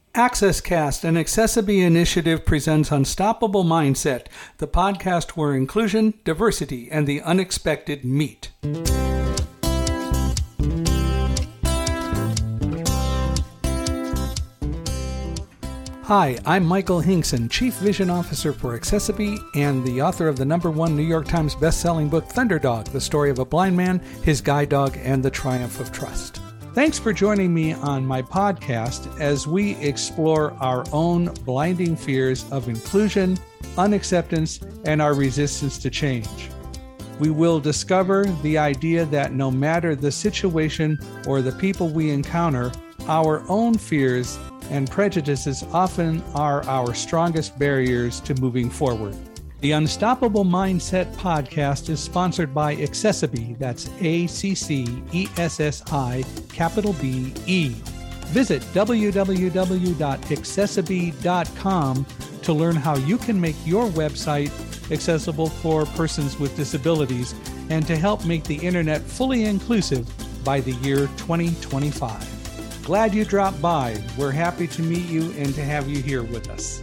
AccessCast, an Accessibility initiative, presents Unstoppable Mindset, the podcast where inclusion, diversity, and the unexpected meet. Hi, I'm Michael Hinkson, Chief Vision Officer for Accessibility and the author of the #1 New York Times best-selling book, Thunderdog, the story of a blind man, his guide dog, and the triumph of trust. Thanks for joining me on my podcast as we explore our own blinding fears of inclusion, unacceptance, and our resistance to change. We will discover the idea that no matter the situation or the people we encounter, our own fears and prejudices often are our strongest barriers to moving forward. The Unstoppable Mindset podcast is sponsored by Accessibility, that's ACCESSI, Visit www.accessibility.com to learn how you can make your website accessible for persons with disabilities and to help make the internet fully inclusive by the year 2025. Glad you dropped by. We're happy to meet you and to have you here with us.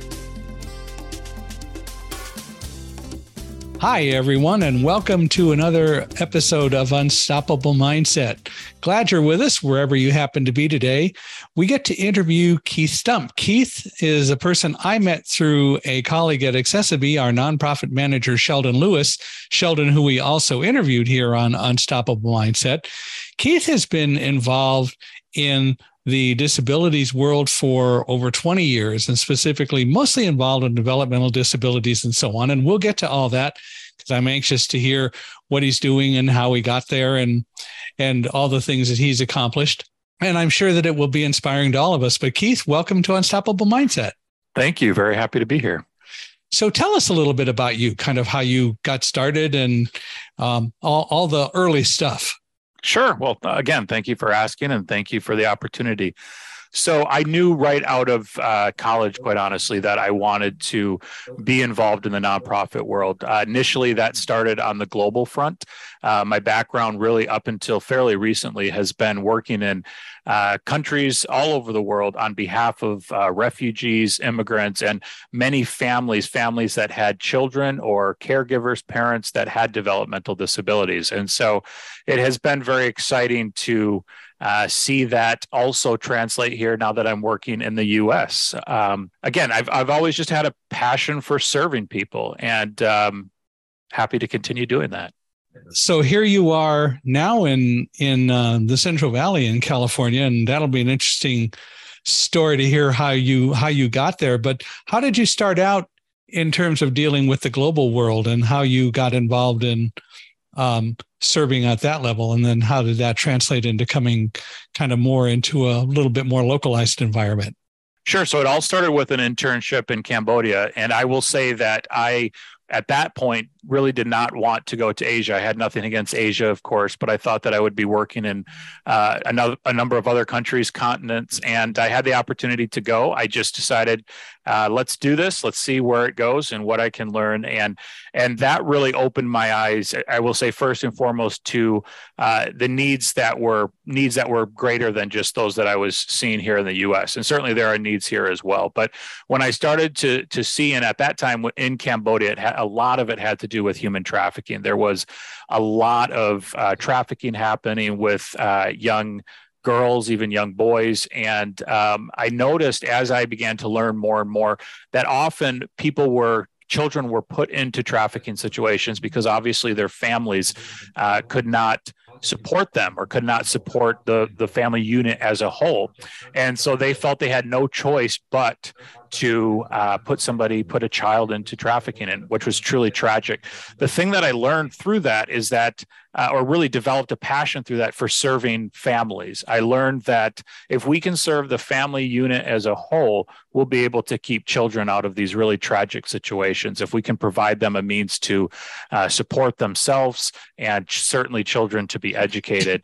Hi, everyone, and welcome to another episode of Unstoppable Mindset. Glad you're with us wherever you happen to be today. We get to interview Keith Stump. Keith is a person I met through a colleague at Accessibility, our nonprofit manager, Sheldon Lewis. Sheldon, who we also interviewed here on Unstoppable Mindset. Keith has been involved in the disabilities world for over 20 years, and specifically mostly involved in developmental disabilities and so on. And we'll get to all that because I'm anxious to hear what he's doing and how he got there and all the things that he's accomplished. And I'm sure that it will be inspiring to all of us. But Keith, welcome to Unstoppable Mindset. Thank you. Very happy to be here. So tell us a little bit about you, kind of how you got started and all the early stuff. Sure. Well, again, thank you for asking and thank you for the opportunity. So I knew right out of college, quite honestly, that I wanted to be involved in the nonprofit world. Initially, that started on the global front. My background really up until fairly recently has been working in countries all over the world on behalf of refugees, immigrants, and many families that had children or caregivers, parents that had developmental disabilities. And so it has been very exciting to see that also translate here now that I'm working in the U.S. Again, I've always just had a passion for serving people and happy to continue doing that. So here you are now in the Central Valley in California, and that'll be an interesting story to hear how you got there. But how did you start out in terms of dealing with the global world and how you got involved in serving at that level? And then how did that translate into coming kind of more into a little bit more localized environment? Sure. So it all started with an internship in Cambodia. And I will say that I, at that point, really did not want to go to Asia. I had nothing against Asia, of course, but I thought that I would be working in a number of other countries, continents, and I had the opportunity to go. I just decided, let's do this. Let's see where it goes and what I can learn. And that really opened my eyes, I will say, first and foremost, to the needs that were greater than just those that I was seeing here in the U.S. And certainly there are needs here as well. But when I started to see, and at that time in Cambodia, a lot of it had to do with human trafficking. There was a lot of trafficking happening with young girls, even young boys. And I noticed as I began to learn more and more that often children were put into trafficking situations because obviously their families could not support them or could not support the family unit as a whole. And so they felt they had no choice but to put a child into trafficking, which was truly tragic. The thing that I learned through that is that, or really developed a passion through that for serving families. I learned that if we can serve the family unit as a whole, we'll be able to keep children out of these really tragic situations. If we can provide them a means to support themselves and certainly children to be educated,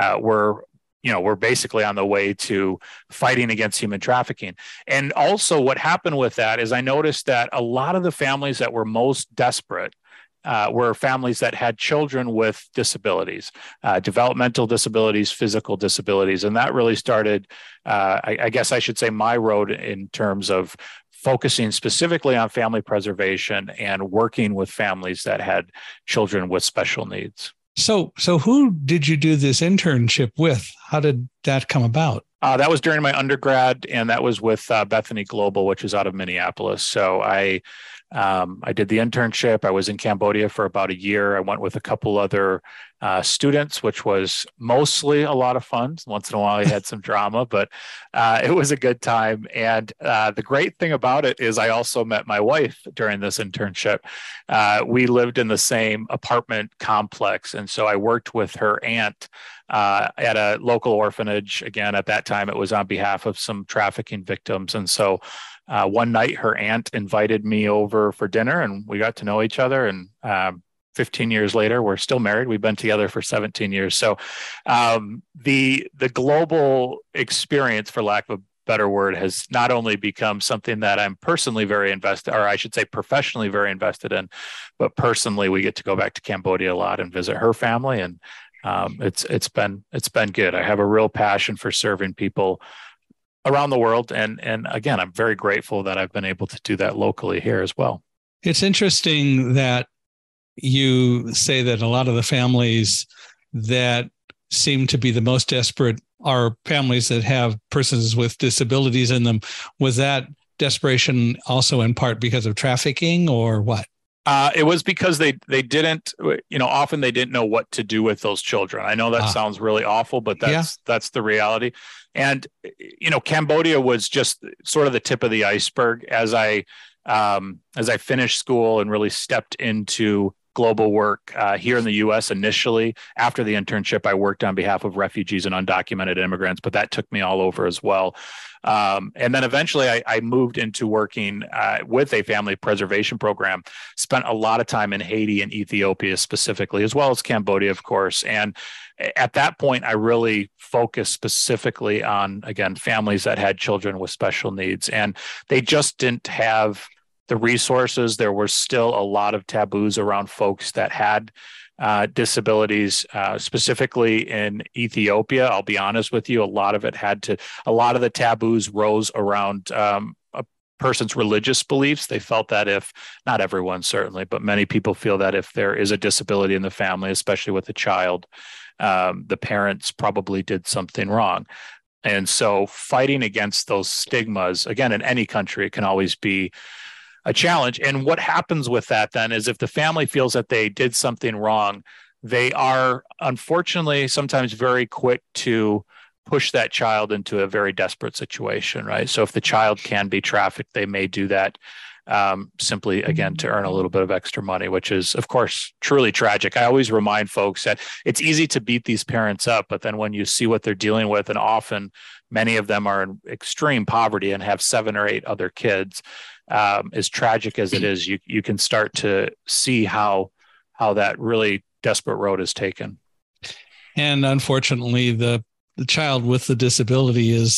we're basically on the way to fighting against human trafficking. And also what happened with that is I noticed that a lot of the families that were most desperate were families that had children with disabilities, developmental disabilities, physical disabilities. And that really started, I guess I should say, my road in terms of focusing specifically on family preservation and working with families that had children with special needs. So who did you do this internship with? How did that come about? That was during my undergrad, and that was with Bethany Global, which is out of Minneapolis. So I did the internship. I was in Cambodia for about a year. I went with a couple other students, which was mostly a lot of fun. Once in a while, I had some drama, but it was a good time. And the great thing about it is I also met my wife during this internship. We lived in the same apartment complex. And so I worked with her aunt at a local orphanage. Again, at that time, it was on behalf of some trafficking victims. And so one night, her aunt invited me over for dinner, and we got to know each other. And 15 years later, we're still married. We've been together for 17 years. So the global experience, for lack of a better word, has not only become something that I'm personally very invested, or I should say professionally very invested in, but personally, we get to go back to Cambodia a lot and visit her family. And it's been good. I have a real passion for serving people around the world. And again, I'm very grateful that I've been able to do that locally here as well. It's interesting that you say that a lot of the families that seem to be the most desperate are families that have persons with disabilities in them. Was that desperation also in part because of trafficking, or what? It was because they didn't, often they didn't know what to do with those children. I know that sounds really awful, but that's the reality. And, Cambodia was just sort of the tip of the iceberg as I finished school and really stepped into global work here in the U.S. initially. After the internship, I worked on behalf of refugees and undocumented immigrants, but that took me all over as well. And then eventually I moved into working with a family preservation program, spent a lot of time in Haiti and Ethiopia specifically, as well as Cambodia, of course. And at that point, I really focused specifically on, again, families that had children with special needs. And they just didn't have the resources. There were still a lot of taboos around folks that had disabilities, specifically in Ethiopia. I'll be honest with you, a lot of the taboos rose around a person's religious beliefs. They felt that if, not everyone certainly, but many people feel that if there is a disability in the family, especially with a child, the parents probably did something wrong. And so fighting against those stigmas, again, in any country, it can always be a challenge. And what happens with that then is if the family feels that they did something wrong, they are unfortunately sometimes very quick to push that child into a very desperate situation, right? So if the child can be trafficked, they may do that simply, again, to earn a little bit of extra money, which is, of course, truly tragic. I always remind folks that it's easy to beat these parents up, but then when you see what they're dealing with, and often many of them are in extreme poverty and have 7 or 8 other kids, as tragic as it is, you can start to see how that really desperate road is taken. And unfortunately, the child with the disability is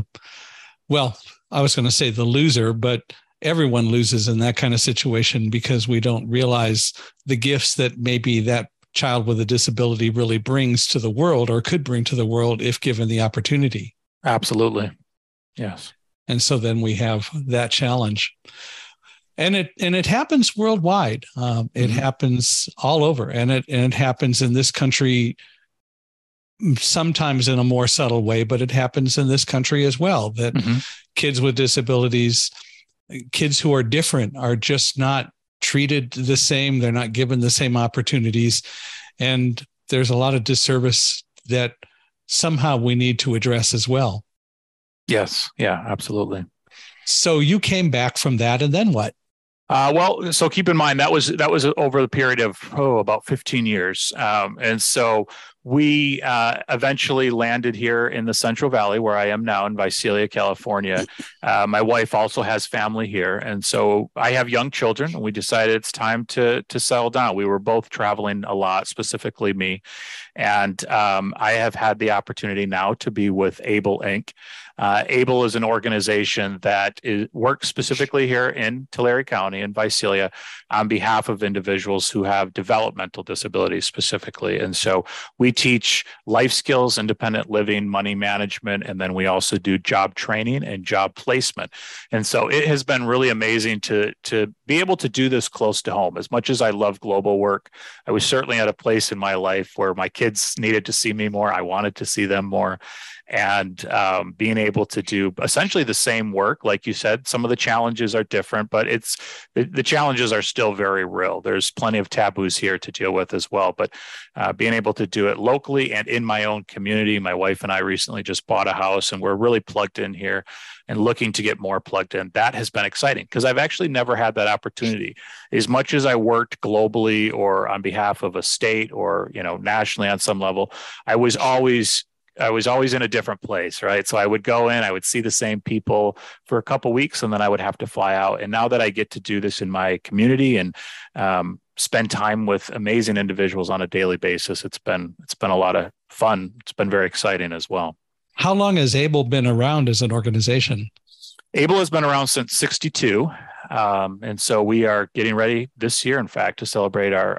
I was going to say the loser, but everyone loses in that kind of situation because we don't realize the gifts that maybe that child with a disability really brings to the world, or could bring to the world if given the opportunity. Absolutely. Yes. And so then we have that challenge. And it happens worldwide. It happens all over. And it happens in this country sometimes in a more subtle way, but it happens in this country as well, that kids with disabilities, kids who are different, are just not treated the same. They're not given the same opportunities. And there's a lot of disservice that somehow we need to address as well. Yes. Yeah, absolutely. So you came back from that, and then what? So keep in mind that was over the period of about 15 years, and so we eventually landed here in the Central Valley, where I am now in Visalia, California. My wife also has family here. And so I have young children, and we decided it's time to settle down. We were both traveling a lot, specifically me. And I have had the opportunity now to be with Able Inc. Able is an organization that works specifically here in Tulare County in Visalia on behalf of individuals who have developmental disabilities specifically. And so we teach life skills, independent living, money management, and then we also do job training and job placement. And so it has been really amazing to be able to do this close to home. As much as I love global work, I was certainly at a place in my life where my kids needed to see me more. I wanted to see them more. And being able to do essentially the same work, like you said, some of the challenges are different, but the challenges are still very real. There's plenty of taboos here to deal with as well. But being able to do it locally and in my own community, my wife and I recently just bought a house, and we're really plugged in here and looking to get more plugged in. That has been exciting because I've actually never had that opportunity. As much as I worked globally or on behalf of a state or nationally on some level, I was always in a different place, right? So I would go in, I would see the same people for a couple of weeks, and then I would have to fly out. And now that I get to do this in my community and spend time with amazing individuals on a daily basis, it's been a lot of fun. It's been very exciting as well. How long has Able been around as an organization? Able has been around since '62. And so we are getting ready this year, in fact, to celebrate our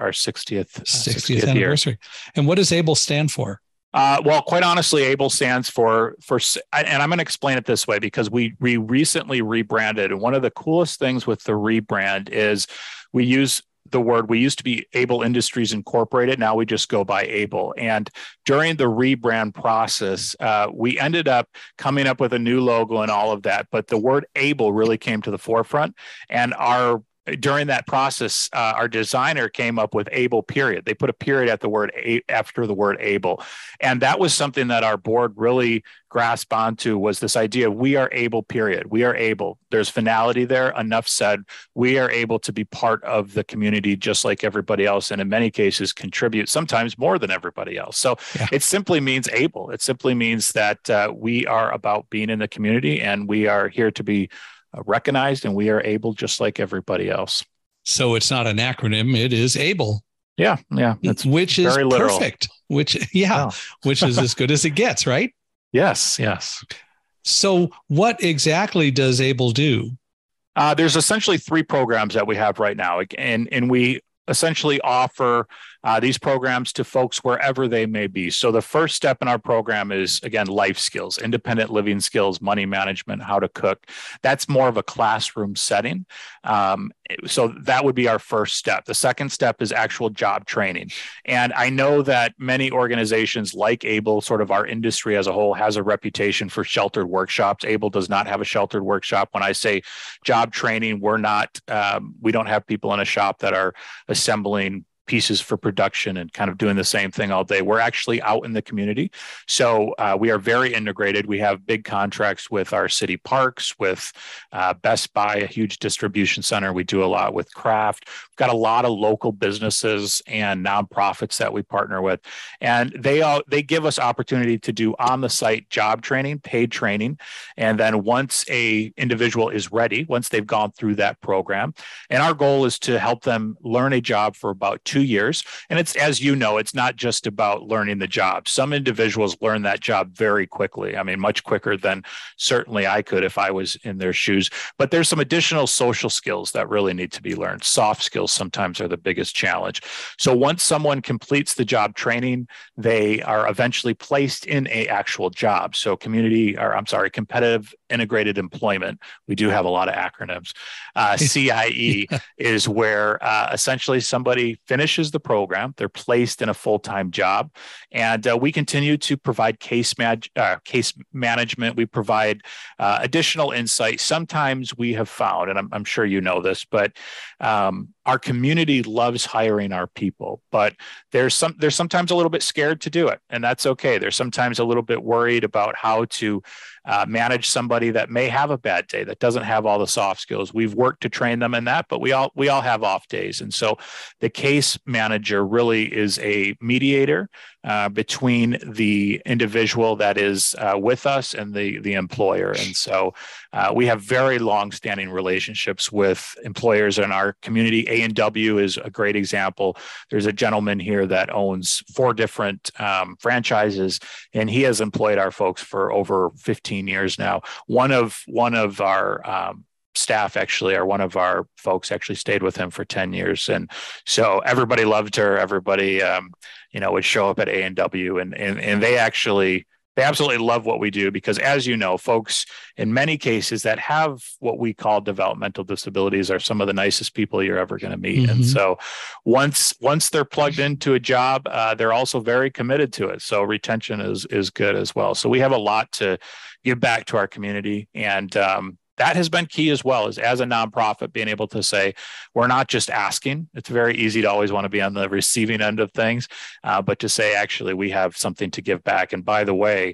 60th anniversary. year. And what does Able stand for? Well, quite honestly, Able stands for, and I'm going to explain it this way because we recently rebranded. And one of the coolest things with the rebrand is we used to be Able Industries Incorporated. Now we just go by Able. And during the rebrand process, we ended up coming up with a new logo and all of that. But the word Able really came to the forefront. And during that process, our designer came up with Able, period. They put a period at after the word Able. And that was something that our board really grasped onto, was this idea of we are able, period. We are able. There's finality there. Enough said. We are able to be part of the community just like everybody else. And in many cases, contribute sometimes more than everybody else. So It simply means able. It simply means that we are about being in the community, and we are here to be recognized, and we are able just like everybody else. So it's not an acronym, it is Able. Yeah. Which is very perfect. Which is as good as it gets, right? Yes. So what exactly does Able do? There's essentially 3 programs that we have right now, and we essentially offer these programs to folks wherever they may be. So the first step in our program is, again, life skills, independent living skills, money management, how to cook. That's more of a classroom setting. So that would be our first step. The second step is actual job training. And I know that many organizations like Able, sort of our industry as a whole, has a reputation for sheltered workshops. Able does not have a sheltered workshop. When I say job training, we don't have people in a shop that are assembling pieces for production and kind of doing the same thing all day. We're actually out in the community. So we are very integrated. We have big contracts with our city parks, with Best Buy, a huge distribution center. We do a lot with Kraft. We've got a lot of local businesses and nonprofits that we partner with. And they give us opportunity to do on-the-site job training, paid training. And then once a individual is ready, once they've gone through that program, and our goal is to help them learn a job for about 2 years. And it's, as you know, it's not just about learning the job. Some individuals learn that job very quickly. I mean, much quicker than certainly I could if I was in their shoes. But there's some additional social skills that really need to be learned. Soft skills sometimes are the biggest challenge. So once someone completes the job training, they are eventually placed in an actual job. So competitive integrated employment. We do have a lot of acronyms. CIE is where essentially somebody finishes the program, they're placed in a full-time job, and we continue to provide case management. We provide additional insight. Sometimes we have found, and I'm sure you know this, but our community loves hiring our people, but they're sometimes a little bit scared to do it, and that's okay. They're sometimes a little bit worried about how to manage somebody that may have a bad day, that doesn't have all the soft skills. We've worked to train them in that, but we all have off days, and so the case manager really is a mediator between the individual that is with us and the employer. And so we have very long-standing relationships with employers in our community. A&W is a great example. There's a gentleman here that owns 4 different franchises, and he has employed our folks for over 15 years now. One of our staff actually, or one of our folks actually stayed with him for 10 years. And so everybody loved her. Everybody, would show up at A&W, and they absolutely love what we do, because, as you know, folks in many cases that have what we call developmental disabilities are some of the nicest people you're ever going to meet. Mm-hmm. And so once they're plugged into a job, they're also very committed to it. So retention is good as well. So we have a lot to give back to our community. And that has been key as well, as a nonprofit, being able to say, we're not just asking. It's very easy to always want to be on the receiving end of things, but to say, actually, we have something to give back. And by the way,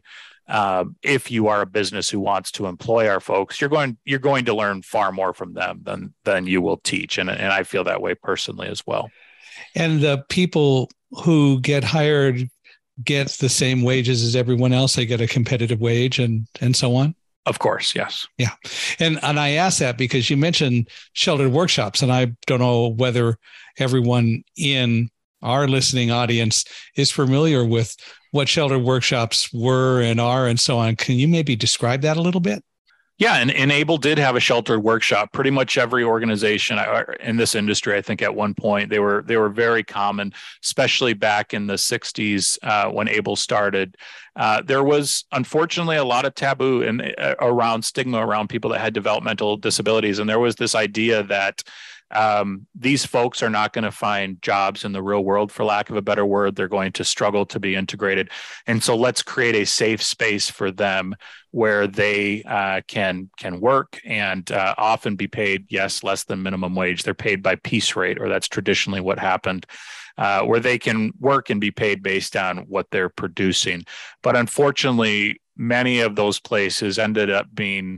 if you are a business who wants to employ our folks, you're going to learn far more from them than you will teach. And I feel that way personally as well. And the people who get hired get the same wages as everyone else. They get a competitive wage and so on. Of course, yes. Yeah. And I ask that because you mentioned sheltered workshops, and I don't know whether everyone in our listening audience is familiar with what sheltered workshops were and are and so on. Can you maybe describe that a little bit? Yeah, and Able did have a sheltered workshop. Pretty much every organization in this industry, I think at one point, they were very common, especially back in the 60s when Able started. There was, unfortunately, a lot of taboo around stigma around people that had developmental disabilities. And there was this idea that these folks are not going to find jobs in the real world, for lack of a better word. They're going to struggle to be integrated. And so let's create a safe space for them where they can work and often be paid, yes, less than minimum wage. They're paid by piece rate, or that's traditionally what happened, where they can work and be paid based on what they're producing. But unfortunately, many of those places ended up being,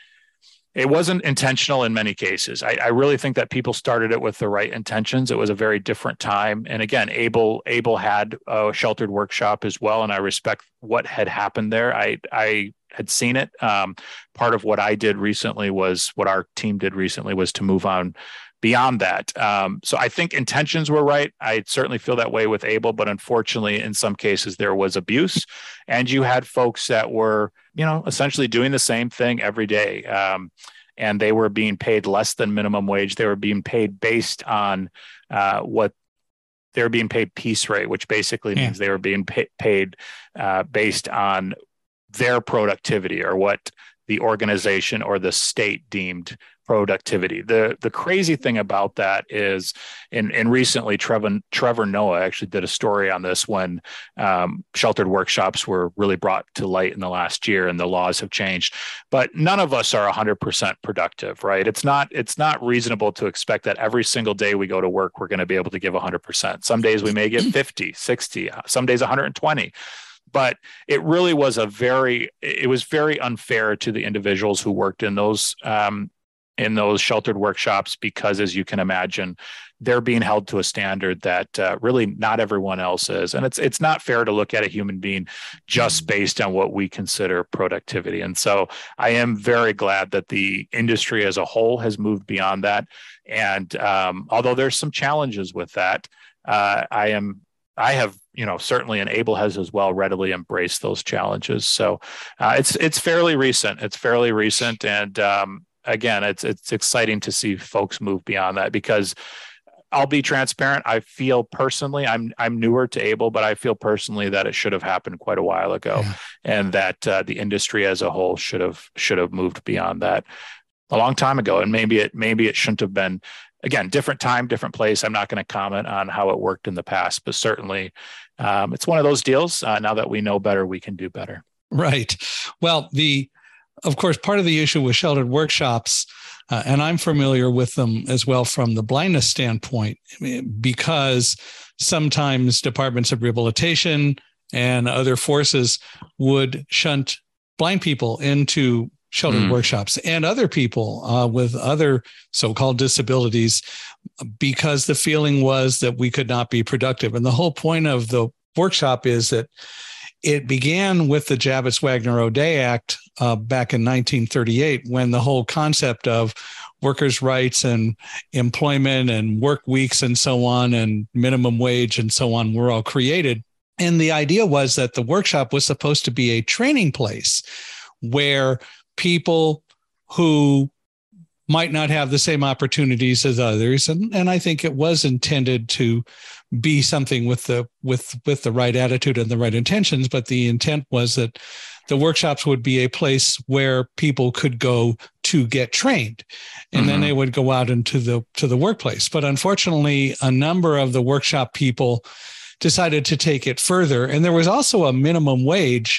it wasn't intentional in many cases. I really think that people started it with the right intentions. It was a very different time. And again, Able had a sheltered workshop as well. And I respect what had happened there. I had seen it. Part of what I did recently was, what our team did recently was to move on beyond that. So I think intentions were right. I certainly feel that way with Able, but unfortunately, in some cases, there was abuse. And you had folks that were, essentially doing the same thing every day. And they were being paid less than minimum wage. They were being paid based on what they were being paid piece rate, which basically means they were being paid based on their productivity, or what the organization or the state deemed productivity. The crazy thing about that is, and recently Trevor Noah actually did a story on this when sheltered workshops were really brought to light in the last year and the laws have changed. But none of us are 100% productive, right? It's not reasonable to expect that every single day we go to work, we're going to be able to give 100%. Some days we may give 50, 60, some days 120. But it really was very unfair to the individuals who worked in those sheltered workshops, because, as you can imagine, they're being held to a standard that really not everyone else is. And it's not fair to look at a human being just based on what we consider productivity. And so I am very glad that the industry as a whole has moved beyond that. And although there's some challenges with that, I have, certainly, and Able has as well, readily embraced those challenges. So it's fairly recent. And again, it's exciting to see folks move beyond that, because I'll be transparent. I feel personally, I'm newer to Able, but I feel personally that it should have happened quite a while ago, and that the industry as a whole should have moved beyond that a long time ago. And maybe it shouldn't have been. Again, different time, different place. I'm not going to comment on how it worked in the past, but certainly it's one of those deals. Now that we know better, we can do better. Right. Well, of course, part of the issue with sheltered workshops And I'm familiar with them as well from the blindness standpoint, because sometimes departments of rehabilitation and other forces would shunt blind people into sheltered workshops and other people with other so-called disabilities, because the feeling was that we could not be productive. And the whole point of the workshop is that it began with the Javits-Wagner-O'Day Act back in 1938, when the whole concept of workers' rights and employment and work weeks and so on, and minimum wage and so on, were all created. And the idea was that the workshop was supposed to be a training place where people who might not have the same opportunities as others, and I think it was intended to be something with the right attitude and the right intentions, but the intent was that the workshops would be a place where people could go to get trained, and then they would go out into the workplace. But unfortunately, a number of the workshop people decided to take it further, and there was also a minimum wage.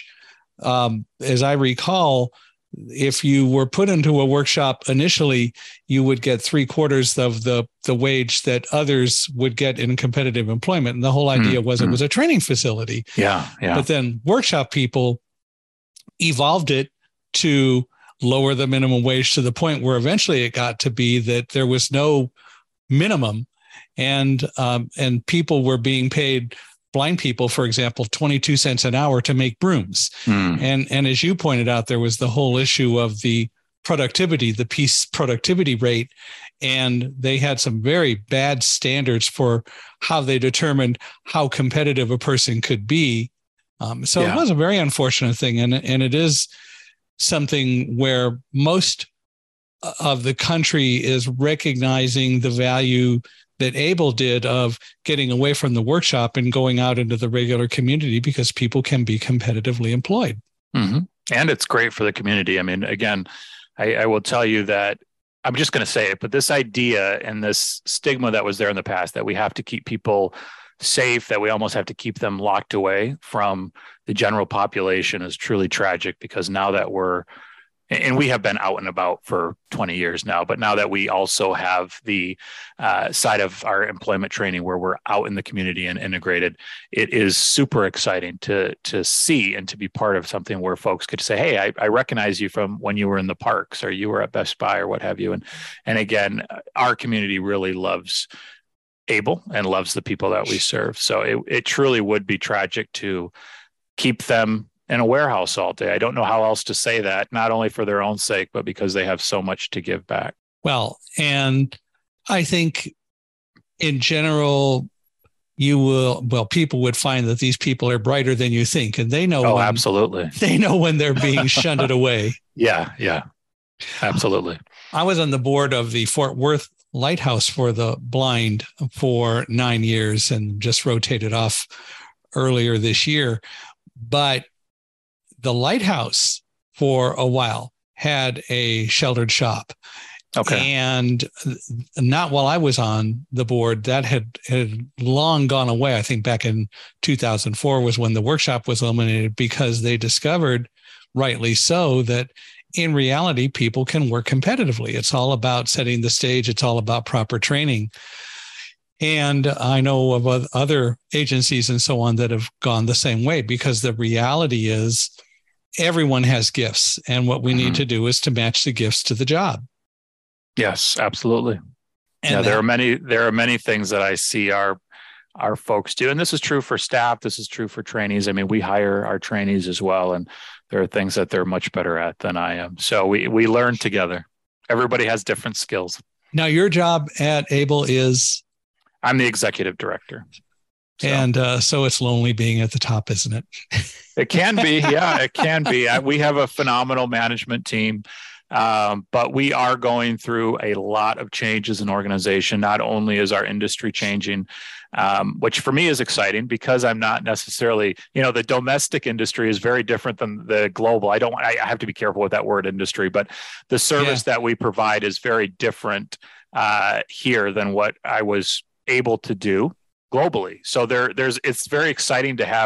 As I recall, if you were put into a workshop initially, you would get 3/4 of the wage that others would get in competitive employment. And the whole idea was it was a training facility. Yeah. But then workshop people evolved it to lower the minimum wage to the point where eventually it got to be that there was no minimum, and people were being paid, blind people, for example, 22 cents an hour to make brooms. And as you pointed out, there was the whole issue of the productivity, the piece productivity rate. And they had some very bad standards for how they determined how competitive a person could be. It was a very unfortunate thing. And it is something where most of the country is recognizing the value that ABLE did of getting away from the workshop and going out into the regular community, because people can be competitively employed. And it's great for the community. I mean, again, I will tell you that, I'm just going to say it, but this idea and this stigma that was there in the past, that we have to keep people safe, that we almost have to keep them locked away from the general population, is truly tragic, because now that we have been out and about for 20 years now, but now that we also have the side of our employment training where we're out in the community and integrated, it is super exciting to see and to be part of something where folks could say, hey, I recognize you from when you were in the parks, or you were at Best Buy, or what have you. And again, our community really loves ABLE and loves the people that we serve. So it truly would be tragic to keep them in a warehouse all day. I don't know how else to say that, not only for their own sake, but because they have so much to give back. Well, and I think in general, people would find that these people are brighter than you think, and they know. Oh, absolutely. They know when they're being shunted away. Yeah, absolutely. I was on the board of the Fort Worth Lighthouse for the Blind for 9 years and just rotated off earlier this year. But the Lighthouse for a while had a sheltered shop. Okay. And not while I was on the board, that had long gone away. I think back in 2004 was when the workshop was eliminated, because they discovered, rightly so, that in reality, people can work competitively. It's all about setting the stage. It's all about proper training. And I know of other agencies and so on that have gone the same way, because the reality is everyone has gifts. And what we need to do is to match the gifts to the job. Yes, absolutely. And there are many things that I see our folks do. And this is true for staff. This is true for trainees. I mean, we hire our trainees as well. And there are things that they're much better at than I am. So we learn together. Everybody has different skills. Now, your job at ABLE is? I'm the executive director. So. And so it's lonely being at the top, isn't it? It can be. Yeah, it can be. We have a phenomenal management team, but we are going through a lot of change as an organization. Not only is our industry changing, which for me is exciting, because I'm not necessarily, the domestic industry is very different than the global. I have to be careful with that word industry, but the service that we provide is very different here than what I was able to do globally. So it's very exciting to have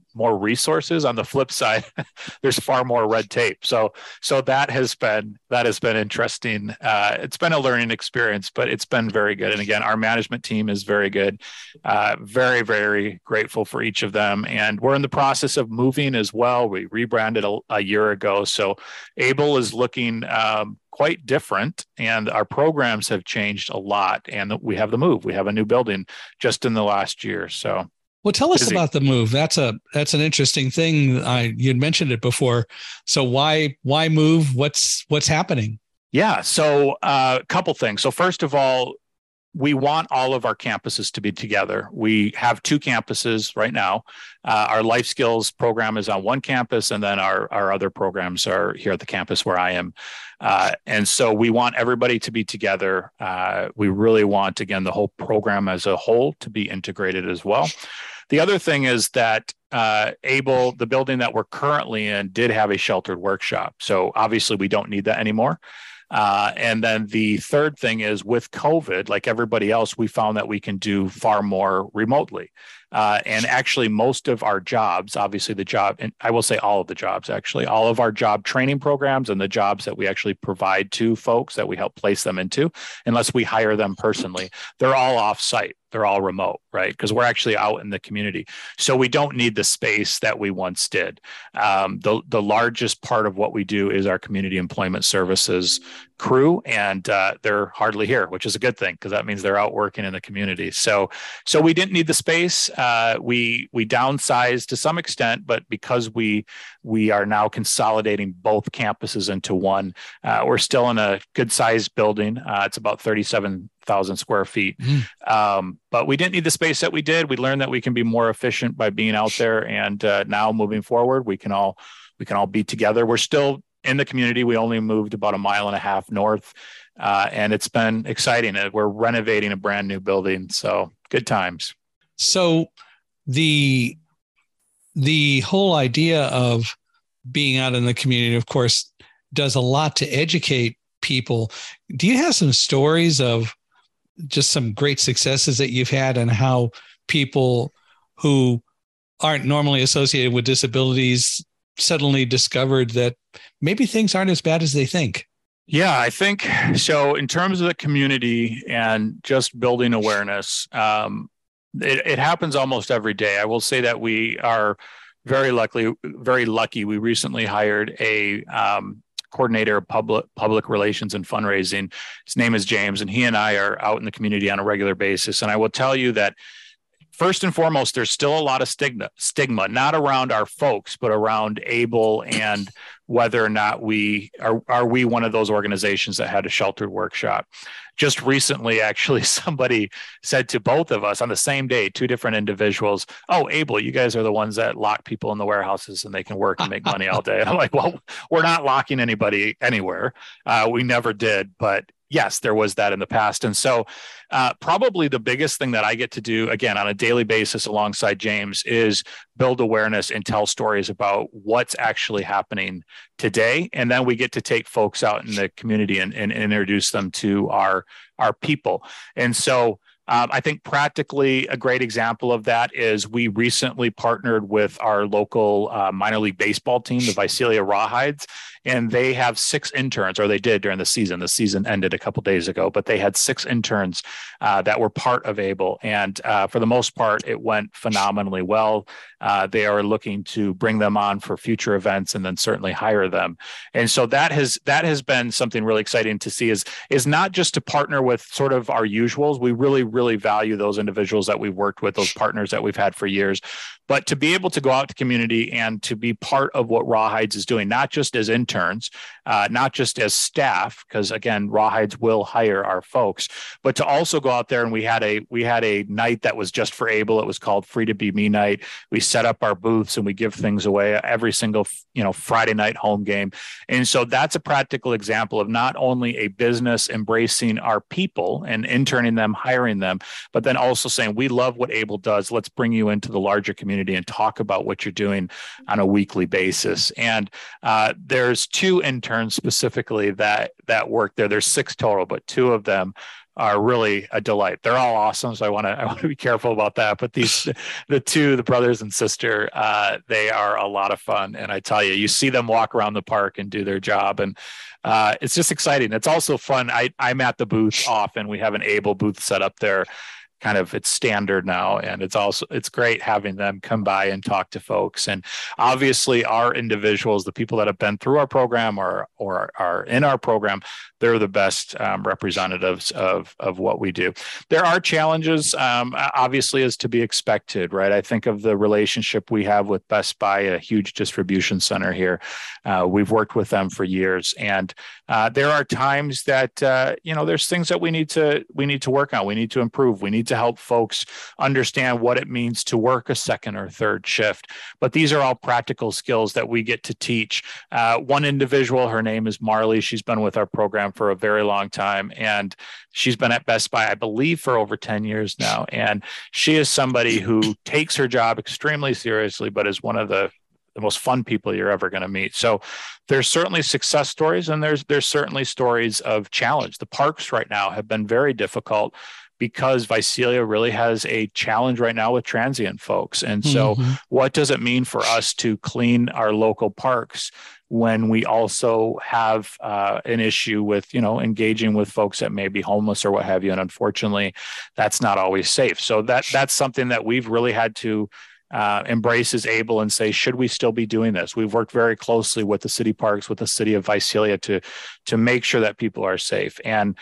more resources. On the flip side, there's far more red tape. So that has been interesting. It's been a learning experience, but it's been very good. And again, our management team is very good. Very, very grateful for each of them. And we're in the process of moving as well. We rebranded a year ago. So Able is looking quite different, and our programs have changed a lot. And we have the move. We have a new building just in the last year. So, well, tell us about the move. That's an interesting thing. You'd mentioned it before. So why move? What's happening? Yeah. So a couple things. So first of all, we want all of our campuses to be together. We have 2 campuses right now. Our life skills program is on one campus, and then our other programs are here at the campus where I am. And so we want everybody to be together. We really want, again, the whole program as a whole to be integrated as well. The other thing is that Able, the building that we're currently in, did have a sheltered workshop. So obviously we don't need that anymore. And then the third thing is, with COVID, like everybody else, we found that we can do far more remotely. And actually, most of our jobs, obviously the job, and I will say all of the jobs, actually, all of our job training programs and the jobs that we actually provide to folks that we help place them into, unless we hire them personally, they're all off-site. They're all remote, right? Because we're actually out in the community. So we don't need the space that we once did. The largest part of what we do is our community employment services crew, and they're hardly here, which is a good thing, because that means they're out working in the community. So we didn't need the space. We downsized to some extent, but because we are now consolidating both campuses into one, we're still in a good sized building. It's about 37,000 square feet. But we didn't need the space that we did. We learned that we can be more efficient by being out there. And now moving forward, we can all be together. We're still in the community. We only moved about 1.5 miles north. And it's been exciting. We're renovating a brand new building. So good times. So the whole idea of being out in the community, of course, does a lot to educate people. Do you have some stories of just some great successes that you've had, and how people who aren't normally associated with disabilities suddenly discovered that maybe things aren't as bad as they think? Yeah, I think so. In terms of the community and just building awareness, it happens almost every day. I will say that we are very lucky. We recently hired a coordinator of public relations and fundraising. His name is James, and he and I are out in the community on a regular basis. And I will tell you that first and foremost, there's still a lot of stigma, not around our folks, but around Able, and whether or not we are we one of those organizations that had a sheltered workshop. Just recently, actually, somebody said to both of us on the same day, 2 different individuals, "Oh, Able, you guys are the ones that lock people in the warehouses and they can work and make money all day." I'm like, well, we're not locking anybody anywhere. We never did, but yes, there was that in the past. And so probably the biggest thing that I get to do, again, on a daily basis alongside James, is build awareness and tell stories about what's actually happening today. And then we get to take folks out in the community and introduce them to our people. And so I think practically a great example of that is we recently partnered with our local minor league baseball team, the Visalia Rawhides, and they have 6 interns, or they did during the season. The season ended a couple of days ago, but they had 6 interns that were part of Able. And for the most part, it went phenomenally well. They are looking to bring them on for future events and then certainly hire them. And so that has been something really exciting to see, is not just to partner with sort of our usuals. We really, really value those individuals that we've worked with, those partners that we've had for years, but to be able to go out to community and to be part of what Rawhides is doing, not just as interns, not just as staff, because again, Rawhides will hire our folks, but to also go out there. And we had a night that was just for Able. It was called Free to Be Me Night. We set up our booths and we give things away every single, Friday night home game. And so that's a practical example of not only a business embracing our people and interning them, hiring them, but then also saying, we love what Able does. Let's bring you into the larger community and talk about what you're doing on a weekly basis. And there's 2 interns specifically that work there. There's 6 total, but 2 of them are really a delight. They're all awesome, so I want to be careful about that. But the brothers and sister, they are a lot of fun, and I tell you, you see them walk around the park and do their job, and it's just exciting. It's also fun. I'm at the booth often. We have an Able booth set up there. Kind of it's standard now, and it's great having them come by and talk to folks. And obviously our individuals, the people that have been through our program or are in our program, they're the best representatives of what we do. There are challenges, obviously, as to be expected, right? I think of the relationship we have with Best Buy, a huge distribution center here. We've worked with them for years, and there are times that there's things that we need to work on. We need to improve. We need to help folks understand what it means to work a second or third shift. But these are all practical skills that we get to teach. One individual, her name is Marley. She's been with our program for a very long time, and she's been at Best Buy, I believe, for over 10 years now. And she is somebody who takes her job extremely seriously, but is one of the most fun people you're ever going to meet. So there's certainly success stories, and there's certainly stories of challenge. The parks right now have been very difficult because Visalia really has a challenge right now with transient folks. And so what does it mean for us to clean our local parks when we also have an issue with, engaging with folks that may be homeless or what have you? And unfortunately, that's not always safe. So that's something that we've really had to embrace as Able and say, should we still be doing this? We've worked very closely with the city parks, with the city of Visalia to make sure that people are safe. And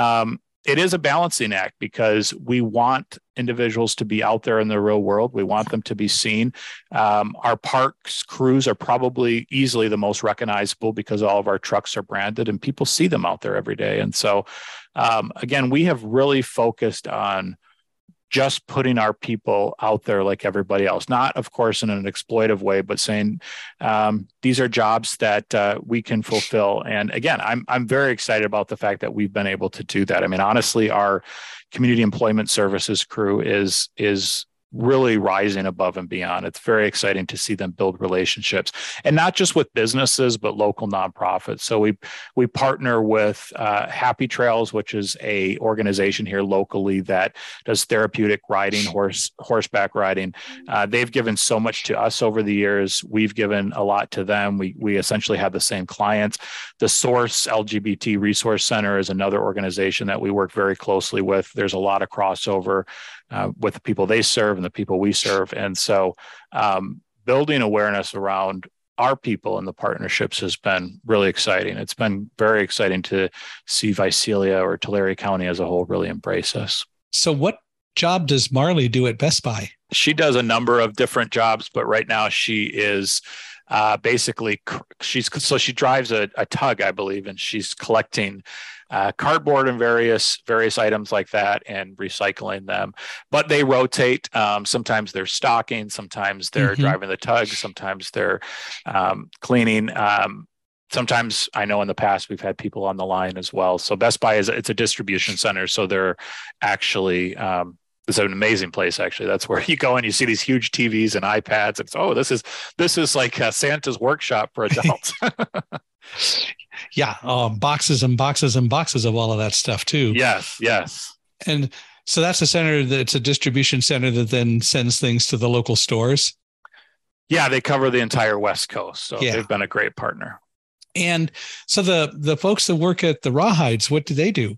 it is a balancing act because we want individuals to be out there in the real world. We want them to be seen. Our parks crews are probably easily the most recognizable because all of our trucks are branded and people see them out there every day. And so, again, we have really focused on just putting our people out there like everybody else, not of course in an exploitive way, but saying these are jobs that we can fulfill. And again, I'm very excited about the fact that we've been able to do that. I mean, honestly, our community employment services crew is really rising above and beyond. It's very exciting to see them build relationships, and not just with businesses, but local nonprofits. So we partner with Happy Trails, which is a organization here locally that does therapeutic riding, horseback riding. They've given so much to us over the years. We've given a lot to them. We essentially have the same clients. The Source LGBT Resource Center is another organization that we work very closely with. There's a lot of crossover with the people they serve and the people we serve. And so building awareness around our people and the partnerships has been really exciting. It's been very exciting to see Visalia or Tulare County as a whole really embrace us. So what job does Marley do at Best Buy? She does a number of different jobs, but right now she is basically, she drives a tug, I believe, and she's collecting cardboard and various items like that and recycling them. But they rotate. Sometimes they're stocking, sometimes they're driving the tug, sometimes they're cleaning. Sometimes I know in the past we've had people on the line as well. So Best Buy it's a distribution center. So they're actually it's an amazing place, actually. That's where you go and you see these huge TVs and iPads. It's this is like Santa's workshop for adults. Yeah, boxes and boxes and boxes of all of that stuff too. Yes. And so that's a center that's a distribution center that then sends things to the local stores. Yeah, they cover the entire West Coast. So they've been a great partner. And so the folks that work at the Rawhides, what do they do?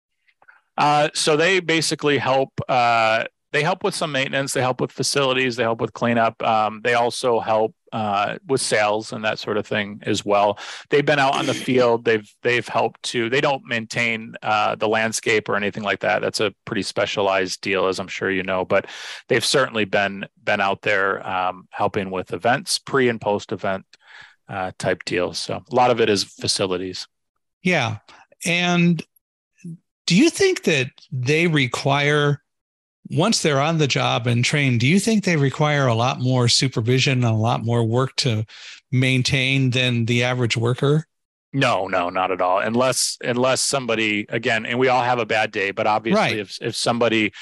So they basically help. They help with some maintenance. They help with facilities. They help with cleanup. They also help with sales and that sort of thing as well. They've been out on the field. They've helped to. They don't maintain the landscape or anything like that. That's a pretty specialized deal, as I'm sure you know. But they've certainly been out there helping with events, pre and post event type deals. So a lot of it is facilities. Yeah, and do you think that they require, once they're on the job and trained, do you think they require a lot more supervision and a lot more work to maintain than the average worker? No, not at all. Unless somebody, again, and we all have a bad day, but obviously if somebody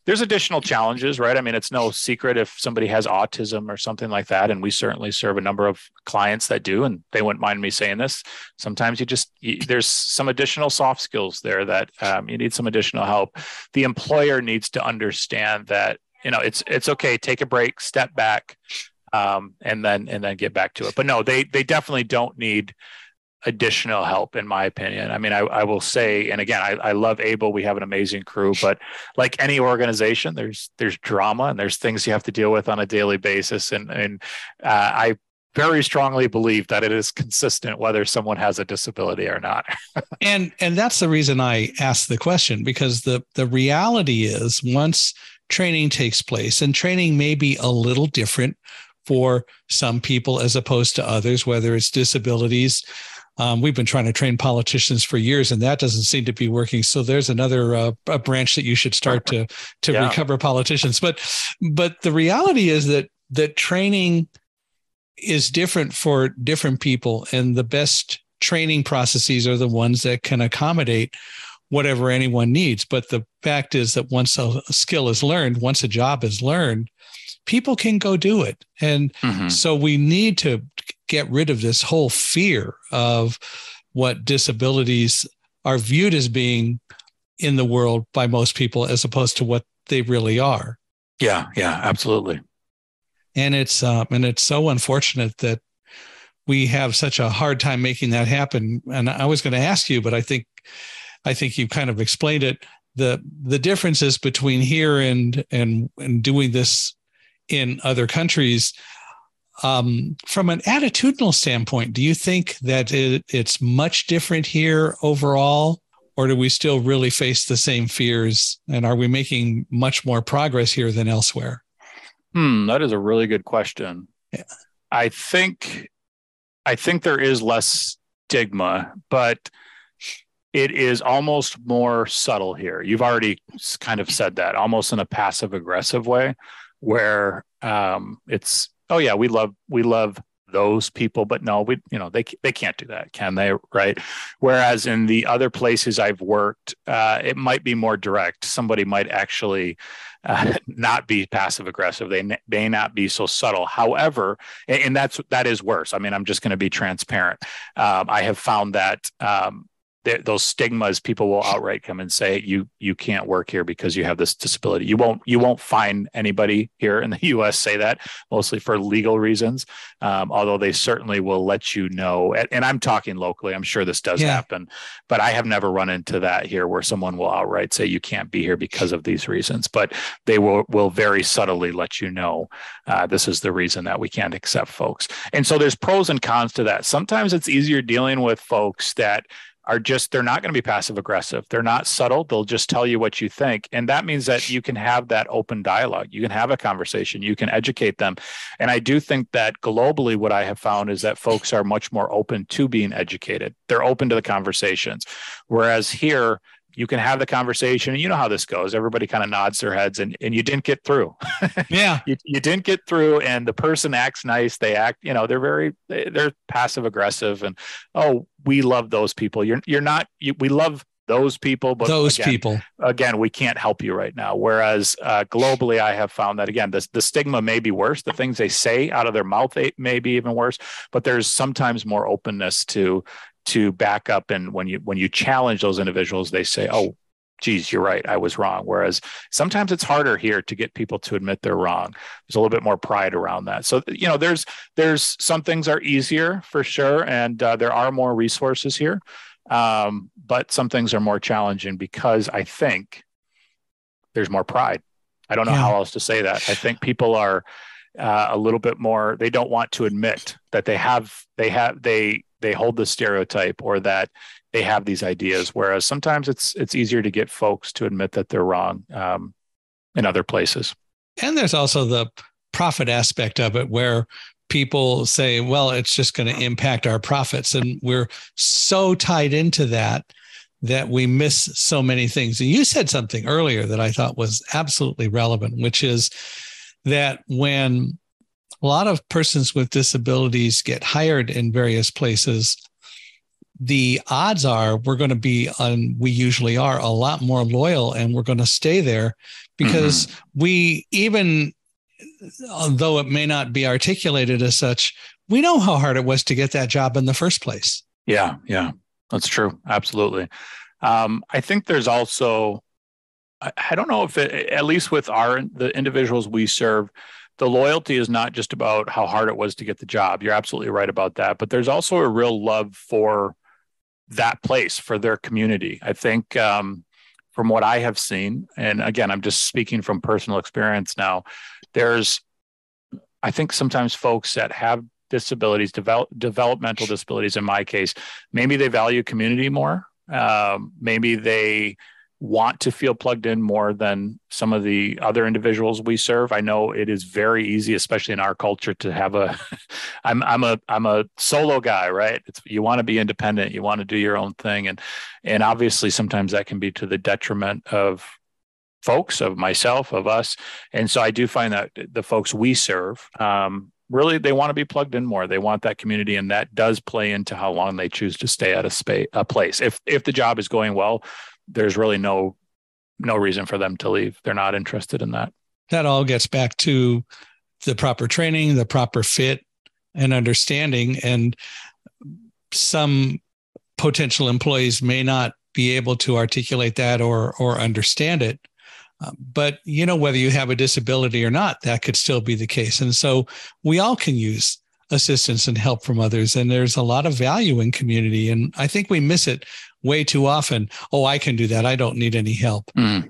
there's additional challenges, right? I mean, it's no secret if somebody has autism or something like that, and we certainly serve a number of clients that do, and they wouldn't mind me saying this. Sometimes there's some additional soft skills there that you need some additional help. The employer needs to understand that, it's okay. Take a break, step back, and then get back to it. But no, they definitely don't need additional help, in my opinion. I mean, I will say, and again, I love Able. We have an amazing crew, but like any organization, there's drama and there's things you have to deal with on a daily basis. And I very strongly believe that it is consistent whether someone has a disability or not. and that's the reason I asked the question, because the reality is, once training takes place, and training may be a little different for some people as opposed to others, whether it's disabilities. We've been trying to train politicians for years, and that doesn't seem to be working. So there's another a branch that you should start to recover politicians. But the reality is that training is different for different people, and the best training processes are the ones that can accommodate whatever anyone needs. But the fact is that once a skill is learned, once a job is learned, people can go do it. And so we need to get rid of this whole fear of what disabilities are viewed as being in the world by most people, as opposed to what they really are. Yeah, absolutely. And it's so unfortunate that we have such a hard time making that happen. And I was going to ask you, but I think you kind of explained it. The differences between here and doing this in other countries. From an attitudinal standpoint, do you think that it's much different here overall, or do we still really face the same fears? And are we making much more progress here than elsewhere? That is a really good question. Yeah. I think there is less stigma, but it is almost more subtle here. You've already kind of said that, almost in a passive aggressive way, where it's, oh yeah, we love those people, but no, they can't do that, can they? Right. Whereas in the other places I've worked, it might be more direct. Somebody might actually not be passive aggressive. They may not be so subtle. However, and that is worse. I mean, I'm just going to be transparent. I have found that those stigmas, people will outright come and say, you can't work here because you have this disability. You won't find anybody here in the US say that, mostly for legal reasons. Although they certainly will let you know, and I'm talking locally, I'm sure this does happen, but I have never run into that here where someone will outright say you can't be here because of these reasons, but they will very subtly let you know, this is the reason that we can't accept folks. And so there's pros and cons to that. Sometimes it's easier dealing with folks that they're not going to be passive aggressive. They're not subtle. They'll just tell you what you think. And that means that you can have that open dialogue. You can have a conversation. You can educate them. And I do think that globally, what I have found is that folks are much more open to being educated. They're open to the conversations. Whereas here, you can have the conversation, and you know how this goes. Everybody kind of nods their heads, and you didn't get through. Yeah. You didn't get through, and the person acts nice. They act, they're passive aggressive, and, oh, we love those people. We love those people, but again, we can't help you right now. Whereas globally, I have found that, again, the stigma may be worse. The things they say out of their mouth may be even worse, but there's sometimes more openness to back up. And when you challenge those individuals, they say, oh, geez, you're right, I was wrong. Whereas sometimes it's harder here to get people to admit they're wrong. There's a little bit more pride around that. So, there's some things are easier for sure. And there are more resources here. But some things are more challenging because I think there's more pride. I don't know how else to say that. I think people are a little bit more, they don't want to admit that they hold the stereotype, or that they have these ideas. Whereas sometimes it's easier to get folks to admit that they're wrong in other places. And there's also the profit aspect of it, where people say, well, it's just going to impact our profits. And we're so tied into that we miss so many things. And you said something earlier that I thought was absolutely relevant, which is that when a lot of persons with disabilities get hired in various places, the odds are we're going to be, we usually are, a lot more loyal, and we're going to stay there because we, even though it may not be articulated as such, we know how hard it was to get that job in the first place. Yeah, that's true. Absolutely. I think there's also, I don't know if it, at least with the individuals we serve, the loyalty is not just about how hard it was to get the job. You're absolutely right about that. But there's also a real love for that place, for their community. I think from what I have seen, and again, I'm just speaking from personal experience now, I think sometimes folks that have disabilities, developmental disabilities in my case, maybe they value community more. Maybe they want to feel plugged in more than some of the other individuals we serve. I know it is very easy, especially in our culture, to have I'm a solo guy, right? You want to be independent, you want to do your own thing. And obviously sometimes that can be to the detriment of folks, of myself, of us. And so I do find that the folks we serve, really, they want to be plugged in more. They want that community, and that does play into how long they choose to stay at a place. If the job is going well, there's really no reason for them to leave. They're not interested in that. That all gets back to the proper training, the proper fit and understanding. And some potential employees may not be able to articulate that or understand it. But, whether you have a disability or not, that could still be the case. And so we all can use assistance and help from others. And there's a lot of value in community. And I think we miss it way too often. Oh, I can do that. I don't need any help.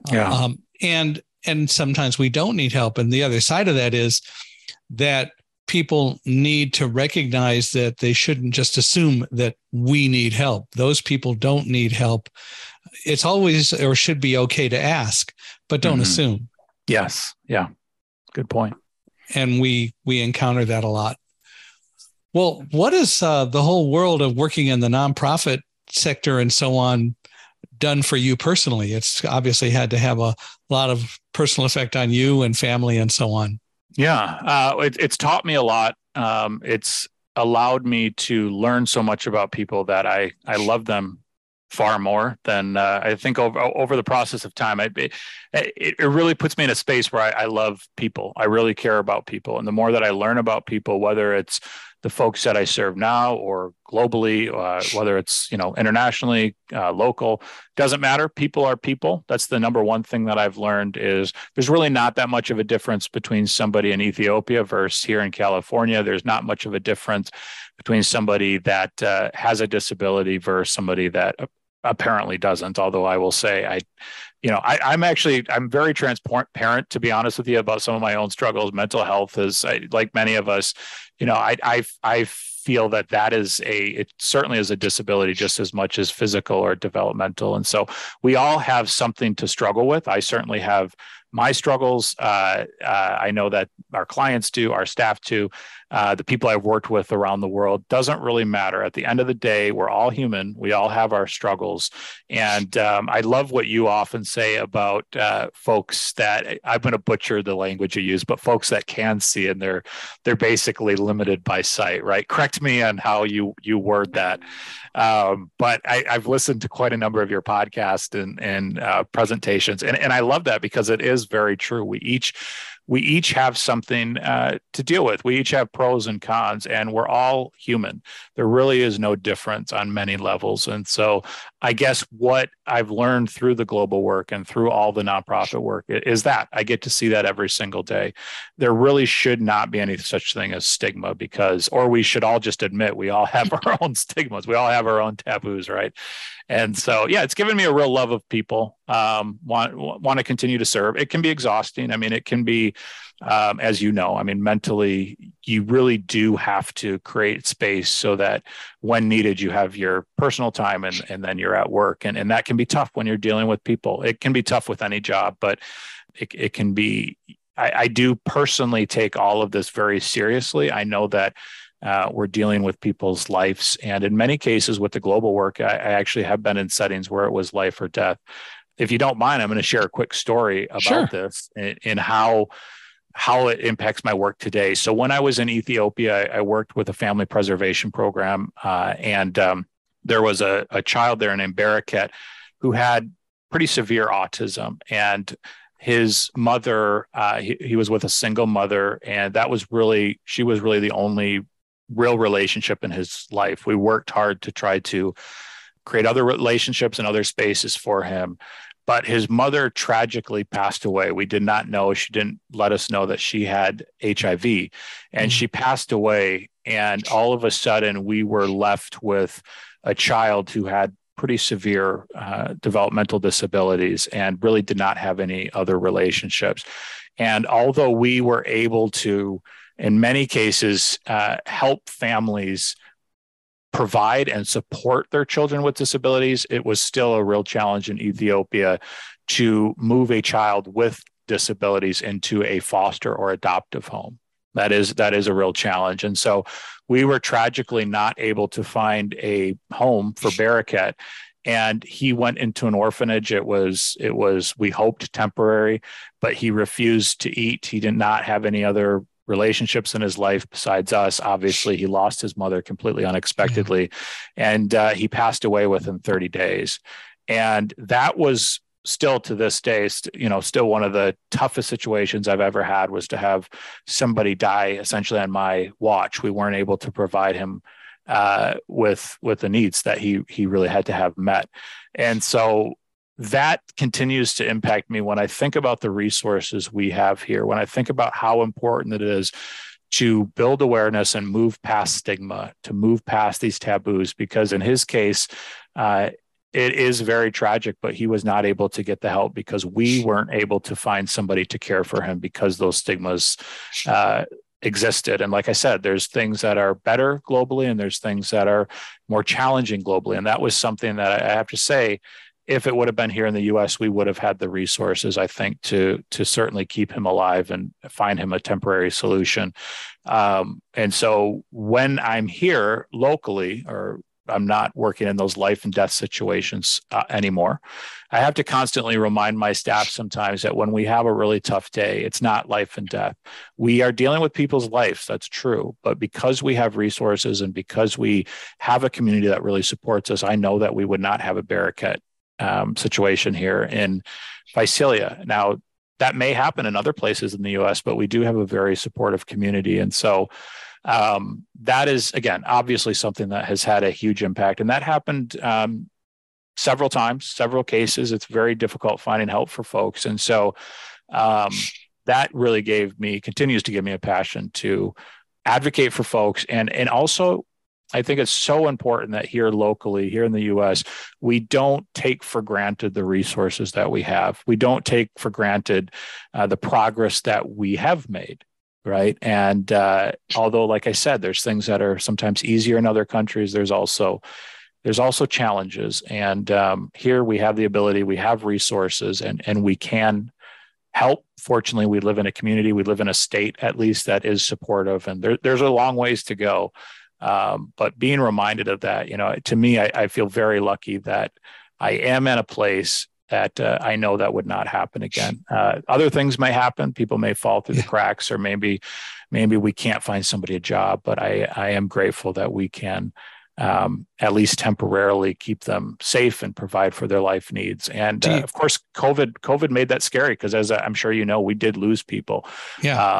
And sometimes we don't need help. And the other side of that is that people need to recognize that they shouldn't just assume that we need help. Those people don't need help. It's always, or should be, okay to ask, but don't assume. Yes. Yeah. Good point. And we encounter that a lot. Well, what is the whole world of working in the nonprofit sector and so on done for you personally? It's obviously had to have a lot of personal effect on you and family and so on. Yeah. It's taught me a lot. It's allowed me to learn so much about people that I love them far more than I think over the process of time. It really puts me in a space where I love people. I really care about people. And the more that I learn about people, whether it's the folks that I serve now or globally, whether it's, internationally, local, doesn't matter. People are people. That's the number one thing that I've learned is there's really not that much of a difference between somebody in Ethiopia versus here in California. There's not much of a difference between somebody that has a disability versus somebody that apparently doesn't. Although I will say I'm very transparent, to be honest with you, about some of my own struggles. Mental health is, like many of us, I feel that it certainly is a disability just as much as physical or developmental. And so we all have something to struggle with. I certainly have my struggles. I know that our clients do, our staff do, the people I've worked with around the world. Doesn't really matter. At the end of the day, we're all human. We all have our struggles. And I love what you often say about folks that, I'm going to butcher the language you use, but folks that can see and they're basically limited by sight, right? Correct me on how you word that. But I've listened to quite a number of your podcasts and presentations, and I love that because it is very true. We each have something to deal with. We each have pros and cons, and we're all human. There really is no difference on many levels. And so I guess what I've learned through the global work and through all the nonprofit work is that I get to see that every single day. There really should not be any such thing as stigma or we should all just admit we all have our own stigmas. We all have our own taboos, right? And so, yeah, it's given me a real love of people, want to continue to serve. It can be exhausting. I mean, it can be, as you know, mentally, you really do have to create space so that when needed, you have your personal time and then you're at work. And that can be tough when you're dealing with people. It can be tough with any job, but it can be, I do personally take all of this very seriously. I know that we're dealing with people's lives. And in many cases with the global work, I actually have been in settings where it was life or death. If you don't mind, I'm going to share a quick story about this and how it impacts my work today. So when I was in Ethiopia, I worked with a family preservation program. And there was a child there named Barakat who had pretty severe autism, and his mother, he was with a single mother, and she was really the only real relationship in his life. We worked hard to try to create other relationships and other spaces for him. But his mother tragically passed away. We did not know. She didn't let us know that she had HIV, and she passed away. And all of a sudden, we were left with a child who had pretty severe developmental disabilities and really did not have any other relationships. And although we were able to, in many cases, help families provide and support their children with disabilities, it was still a real challenge in Ethiopia to move a child with disabilities into a foster or adoptive home. That is a real challenge. And so we were tragically not able to find a home for Barakat, and he went into an orphanage. It was we hoped temporary, but he refused to eat. He did not have any other relationships in his life besides us. Obviously, he lost his mother completely unexpectedly, and he passed away within 30 days. And that was still to this day, still one of the toughest situations I've ever had, was to have somebody die essentially on my watch. We weren't able to provide him with the needs that he really had to have met. And so that continues to impact me when I think about the resources we have here, when I think about how important it is to build awareness and move past stigma, to move past these taboos, because in his case, it is very tragic, but he was not able to get the help because we weren't able to find somebody to care for him because those stigmas existed. And like I said, there's things that are better globally and there's things that are more challenging globally. And that was something that I have to say, if it would have been here in the US, we would have had the resources, I think, to certainly keep him alive and find him a temporary solution. And so when I'm here locally, or I'm not working in those life and death situations anymore, I have to constantly remind my staff sometimes that when we have a really tough day, it's not life and death. We are dealing with people's lives, that's true. But because we have resources and because we have a community that really supports us, I know that we would not have a Barakat situation here in Visalia. Now, that may happen in other places in the US, but we do have a very supportive community. And so that is, again, obviously something that has had a huge impact. And that happened several times, several cases. It's very difficult finding help for folks. And so that really continues to give me a passion to advocate for folks. And also, I think it's so important that here locally, here in the US, we don't take for granted the resources that we have. We don't take for granted the progress that we have made, right? And although, like I said, there's things that are sometimes easier in other countries, there's also challenges. And here we have the ability, we have resources, and we can help. Fortunately, we live in a community, we live in a state at least that is supportive, and there's a long ways to go. But being reminded of that, to me, I feel very lucky that I am in a place that I know that would not happen again. Other things may happen. People may fall through the cracks, or maybe we can't find somebody a job. But I am grateful that we can at least temporarily keep them safe and provide for their life needs. And of course, COVID made that scary because, as I'm sure you know, we did lose people. Yeah.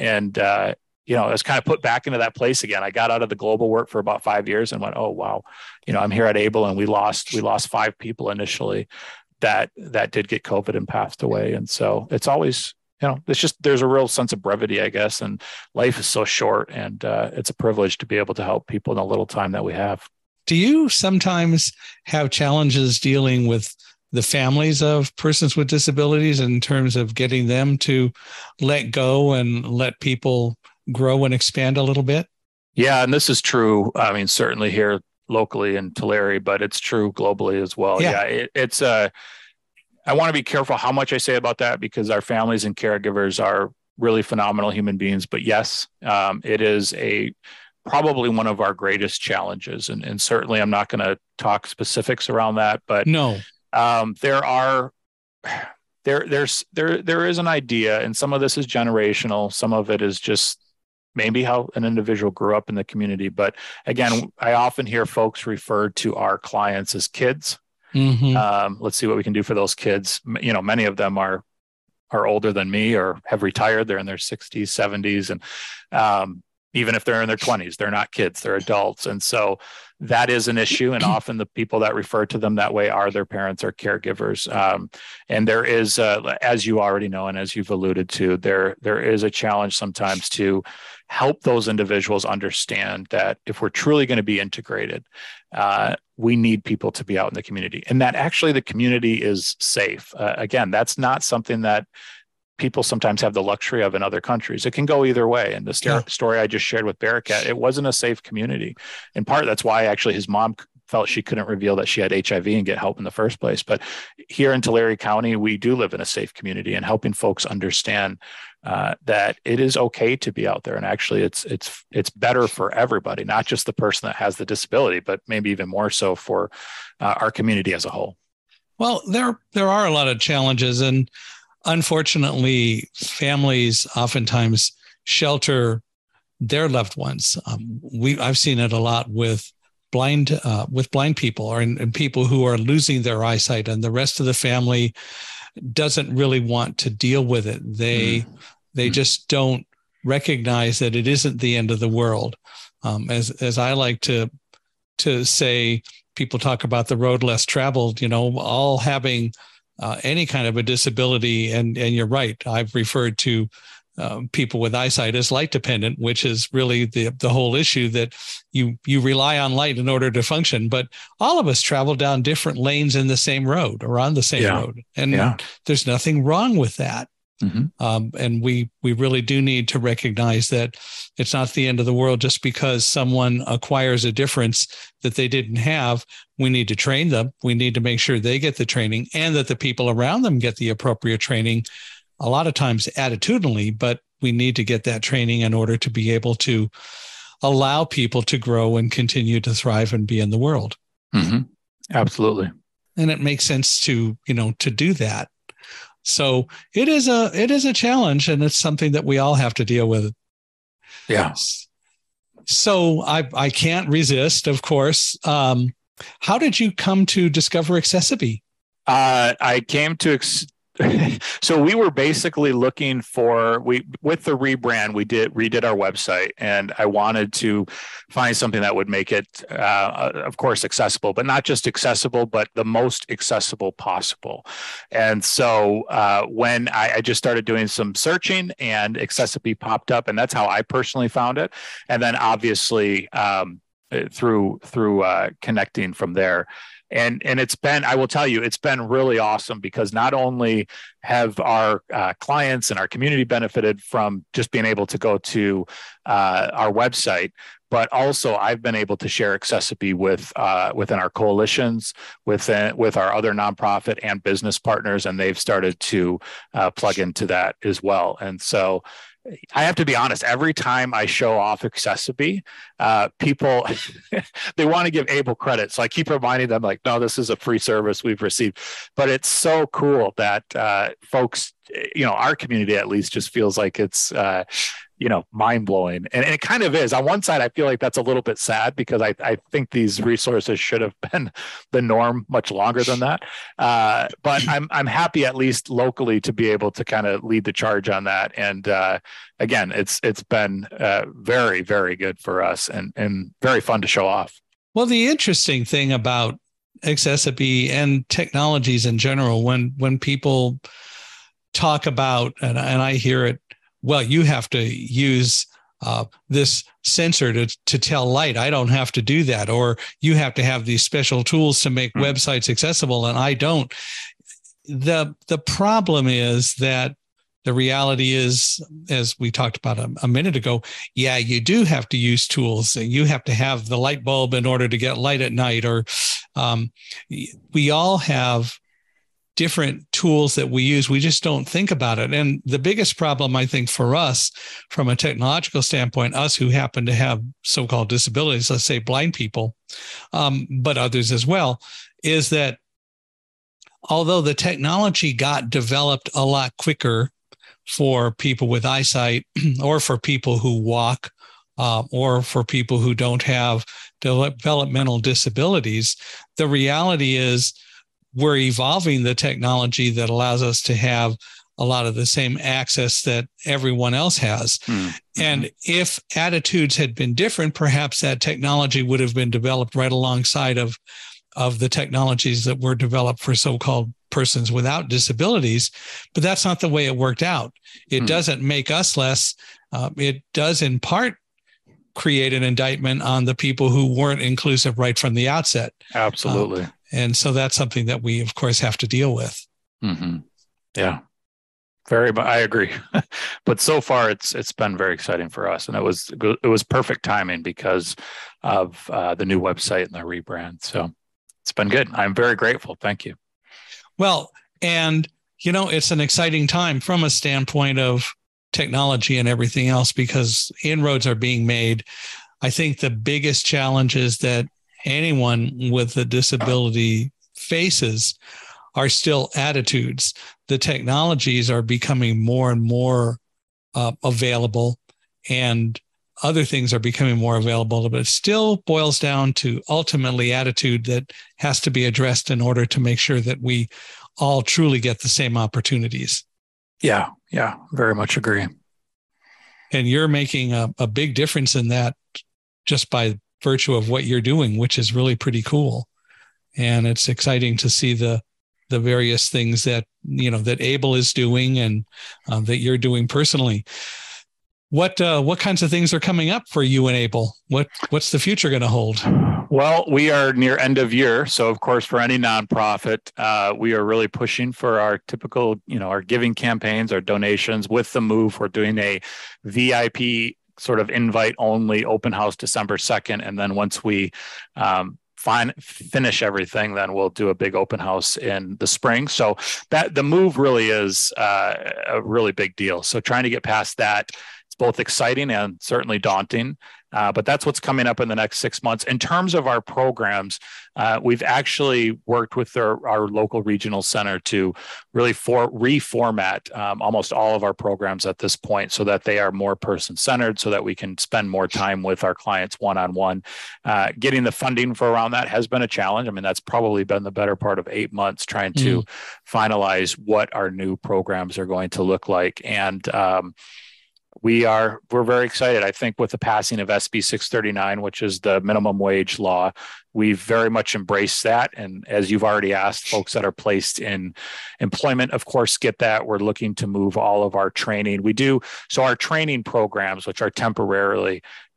It's kind of put back into that place again. I got out of the global work for about 5 years and went, oh, wow, I'm here at Able, and we lost 5 people initially that did get COVID and passed away. And so it's always, there's a real sense of brevity, I guess. And life is so short, and it's a privilege to be able to help people in the little time that we have. Do you sometimes have challenges dealing with the families of persons with disabilities in terms of getting them to let go and let people grow and expand a little bit? Yeah, and this is true. I mean, certainly here locally in Tulare, but it's true globally as well. Yeah, it's I want to be careful how much I say about that, because our families and caregivers are really phenomenal human beings. But yes, it is probably one of our greatest challenges, and certainly I'm not going to talk specifics around that. But no, there is an idea, and some of this is generational, some of it is just maybe how an individual grew up in the community. But again, I often hear folks refer to our clients as kids. Let's see what we can do for those kids. Many of them are older than me or have retired. They're in their 60s, 70s. And even if they're in their 20s, they're not kids, they're adults. And so that is an issue. And often the people that refer to them that way are their parents or caregivers. And there is, as you already know, and as you've alluded to, there is a challenge sometimes to help those individuals understand that if we're truly going to be integrated, we need people to be out in the community, and that actually the community is safe. Again, that's not something that people sometimes have the luxury of in other countries. It can go either way. And the story I just shared with Bearcat, it wasn't a safe community. In part, that's why actually his mom felt she couldn't reveal that she had HIV and get help in the first place. But here in Tulare County, we do live in a safe community, and helping folks understand that it is okay to be out there. And actually it's better for everybody, not just the person that has the disability, but maybe even more so for our community as a whole. Well, there are a lot of challenges, and unfortunately, families oftentimes shelter their loved ones. I've seen it a lot with blind people and people who are losing their eyesight, and the rest of the family doesn't really want to deal with it. They just don't recognize that it isn't the end of the world. As I like to say, people talk about the road less traveled. All having any kind of a disability, and you're right. I've referred to people with eyesight as light dependent, which is really the whole issue, that you rely on light in order to function. But all of us travel down different lanes in the same road or on the same road, and there's nothing wrong with that. And we really do need to recognize that it's not the end of the world just because someone acquires a difference that they didn't have. We need to train them. We need to make sure they get the training, and that the people around them get the appropriate training, a lot of times attitudinally, but we need to get that training in order to be able to allow people to grow and continue to thrive and be in the world. Absolutely. And it makes sense to do that. So it is a challenge, and it's something that we all have to deal with. Yeah. So I can't resist, of course. How did you come to discover AccessiBe? I came to so we were basically looking with the rebrand, we redid our website, and I wanted to find something that would make it, of course, accessible, but not just accessible, but the most accessible possible. And so when I just started doing some searching, and AccessiBe popped up, and that's how I personally found it. And then obviously through connecting from there. And it's been, I will tell you, it's been really awesome, because not only have our clients and our community benefited from just being able to go to our website, but also I've been able to share AccessiBe within our coalitions, with our other nonprofit and business partners, and they've started to plug into that as well. And so I have to be honest, every time I show off AccessiBe, people, they want to give Able credit. So I keep reminding them, like, no, this is a free service we've received. But it's so cool that folks, our community at least just feels like it's, mind blowing. And it kind of is. On one side, I feel like that's a little bit sad, because I think these resources should have been the norm much longer than that. But I'm happy, at least locally, to be able to kind of lead the charge on that. And again, it's been very, very good for us, and very fun to show off. Well, the interesting thing about AccessiBe and technologies in general, when people talk about, and I hear it, well, you have to use this sensor to tell light. I don't have to do that. Or you have to have these special tools to make websites accessible, and I don't. The problem is that the reality is, as we talked about a minute ago, yeah, you do have to use tools. You have to have the light bulb in order to get light at night, or we all have different tools that we use. We just don't think about it. And the biggest problem, I think, for us from a technological standpoint, us who happen to have so-called disabilities, let's say blind people, but others as well, is that although the technology got developed a lot quicker for people with eyesight or for people who walk or for people who don't have developmental disabilities. The reality is we're evolving the technology that allows us to have a lot of the same access that everyone else has. Mm-hmm. And if attitudes had been different, perhaps that technology would have been developed right alongside of the technologies that were developed for so-called persons without disabilities. But that's not the way it worked out. It doesn't make us less. It does in part create an indictment on the people who weren't inclusive right from the outset. Absolutely. And so that's something that we, of course, have to deal with. Mm-hmm. Yeah. I agree. But so far it's been very exciting for us. And it was perfect timing because of the new website and the rebrand. So it's been good. I'm very grateful. Thank you. Well, and it's an exciting time from a standpoint of technology and everything else because inroads are being made. I think the biggest challenges that anyone with a disability faces are still attitudes. The technologies are becoming more and more available, and other things are becoming more available, but it still boils down to ultimately attitude that has to be addressed in order to make sure that we all truly get the same opportunities. Yeah, very much agree. And you're making a big difference in that just by virtue of what you're doing, which is really pretty cool. And it's exciting to see the various things that, that Able is doing and that you're doing personally. What kinds of things are coming up for you and Able? What's the future going to hold? Well, we are near end of year. So of course, for any nonprofit, we are really pushing for our typical, our giving campaigns, our donations. With the move, we're doing a VIP sort of invite only open house December 2nd. And then once we finish everything, then we'll do a big open house in the spring. So that the move really is a really big deal. So trying to get past that, it's both exciting and certainly daunting. But that's what's coming up in the next 6 months. In terms of our programs, we've actually worked with our local regional center to really reformat almost all of our programs at this point so that they are more person-centered, so that we can spend more time with our clients one-on-one. Getting the funding for around that has been a challenge. I mean, that's probably been the better part of 8 months trying to finalize what our new programs are going to look like. And we're very excited. I think with the passing of SB 639, which is the minimum wage law, we've very much embraced that. And as you've already asked, folks that are placed in employment, of course, get that. We're looking to move all of our training. So our training programs, which are temporary,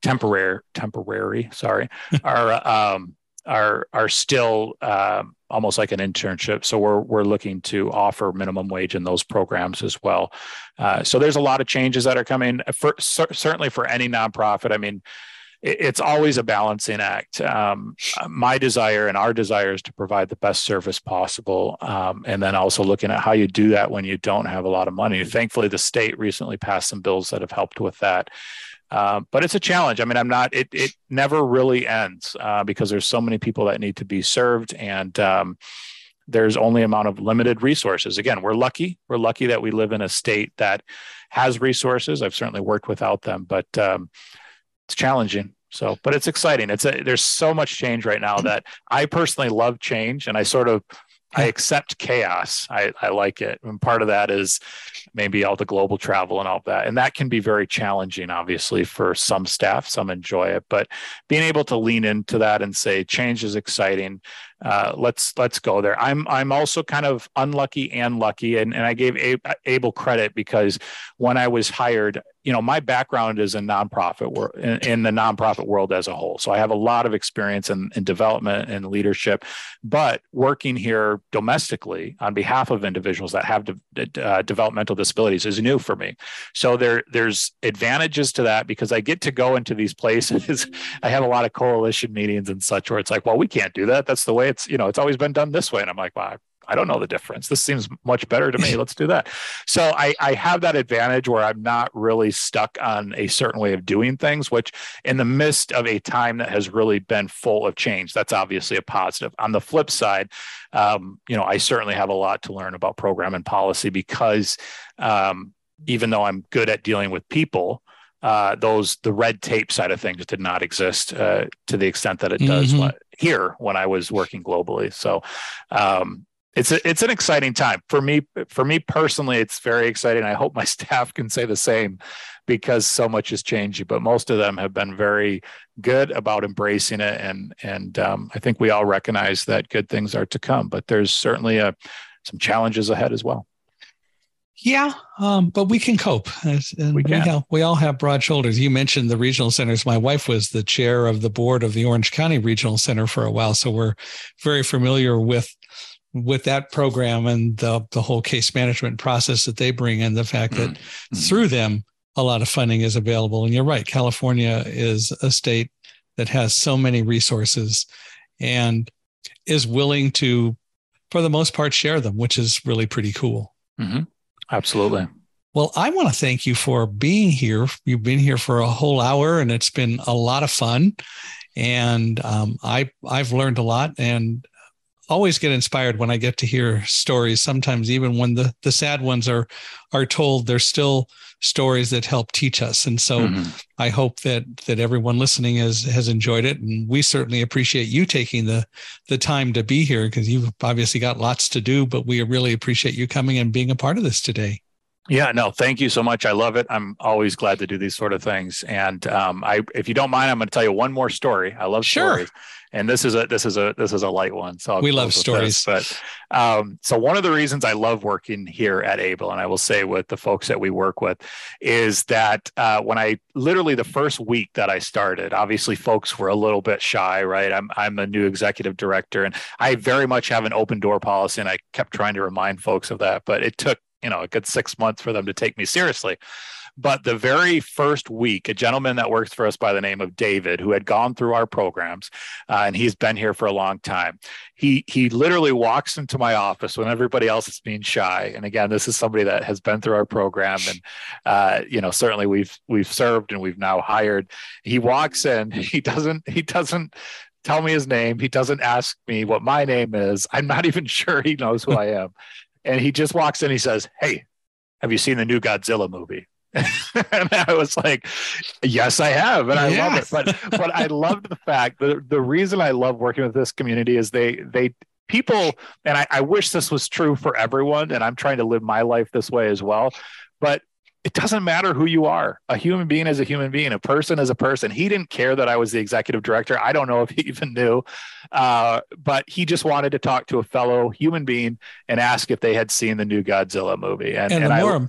are still almost like an internship. So we're looking to offer minimum wage in those programs as well. So there's a lot of changes that are coming, certainly for any nonprofit. I mean, it's always a balancing act. My desire and our desire is to provide the best service possible. And then also looking at how you do that when you don't have a lot of money. Thankfully, the state recently passed some bills that have helped with that. But it's a challenge. I mean, it never really ends because there's so many people that need to be served, and there's only amount of limited resources. Again, we're lucky that we live in a state that has resources. I've certainly worked without them, but it's challenging. So, but it's exciting. There's so much change right now that I personally love change, and I accept chaos. I like it. And part of that is maybe all the global travel and all that. And that can be very challenging, obviously, for some staff. Some enjoy it. But being able to lean into that and say, change is exciting. Let's go there. I'm also kind of unlucky and lucky. And I gave Able credit because when I was hired, my background is in nonprofit world, in the nonprofit world as a whole. So I have a lot of experience in development and leadership, but working here domestically on behalf of individuals that have developmental disabilities is new for me. So there's advantages to that because I get to go into these places. I have a lot of coalition meetings and such where it's like, well, we can't do that. That's the way it's always been done this way. And I'm like, well, I don't know the difference. This seems much better to me. Let's do that. So I have that advantage where I'm not really stuck on a certain way of doing things, which in the midst of a time that has really been full of change, that's obviously a positive. On the flip side, I certainly have a lot to learn about program and policy because even though I'm good at dealing with people, the red tape side of things did not exist to the extent that it does here when I was working globally. So it's an exciting time for me. For me personally, it's very exciting. I hope my staff can say the same, because so much is changing. But most of them have been very good about embracing it, and I think we all recognize that good things are to come. But there's certainly some challenges ahead as well. Yeah, but we can cope. And we all have broad shoulders. You mentioned the regional centers. My wife was the chair of the board of the Orange County Regional Center for a while, so we're very familiar with that program and the whole case management process that they bring, and the fact that through them, a lot of funding is available. And you're right, California is a state that has so many resources and is willing to, for the most part, share them, which is really pretty cool. Mm-hmm. Absolutely. Well, I want to thank you for being here. You've been here for a whole hour, and it's been a lot of fun. And I've learned a lot, and always get inspired when I get to hear stories. Sometimes even when the sad ones are told, there's still stories that help teach us. And so I hope that everyone listening has enjoyed it. And we certainly appreciate you taking the time to be here, because you've obviously got lots to do, but we really appreciate you coming and being a part of this today. Yeah, no, thank you so much. I love it. I'm always glad to do these sort of things. And if you don't mind, I'm going to tell you one more story. I love stories. And this is a light one. So we love stories. But so one of the reasons I love working here at Able, and I will say with the folks that we work with, is that when I literally the first week that I started, obviously folks were a little bit shy, right? I'm a new executive director, and I very much have an open door policy, and I kept trying to remind folks of that, but it took a good 6 months for them to take me seriously. But the very first week, a gentleman that works for us by the name of David, who had gone through our programs, and he's been here for a long time, he literally walks into my office when everybody else is being shy. And again, this is somebody that has been through our program, and certainly we've served and we've now hired. He walks in, he doesn't tell me his name, he doesn't ask me what my name is. I'm not even sure he knows who I am. And he just walks in, he says, "Hey, have you seen the new Godzilla movie?" And I was like, "Yes, I have." And I love it. But I love the fact that the reason I love working with this community is people, and I wish this was true for everyone, and I'm trying to live my life this way as well. But it doesn't matter who you are. A human being is a human being. A person is a person. He didn't care that I was the executive director. I don't know if he even knew, but he just wanted to talk to a fellow human being and ask if they had seen the new Godzilla movie. And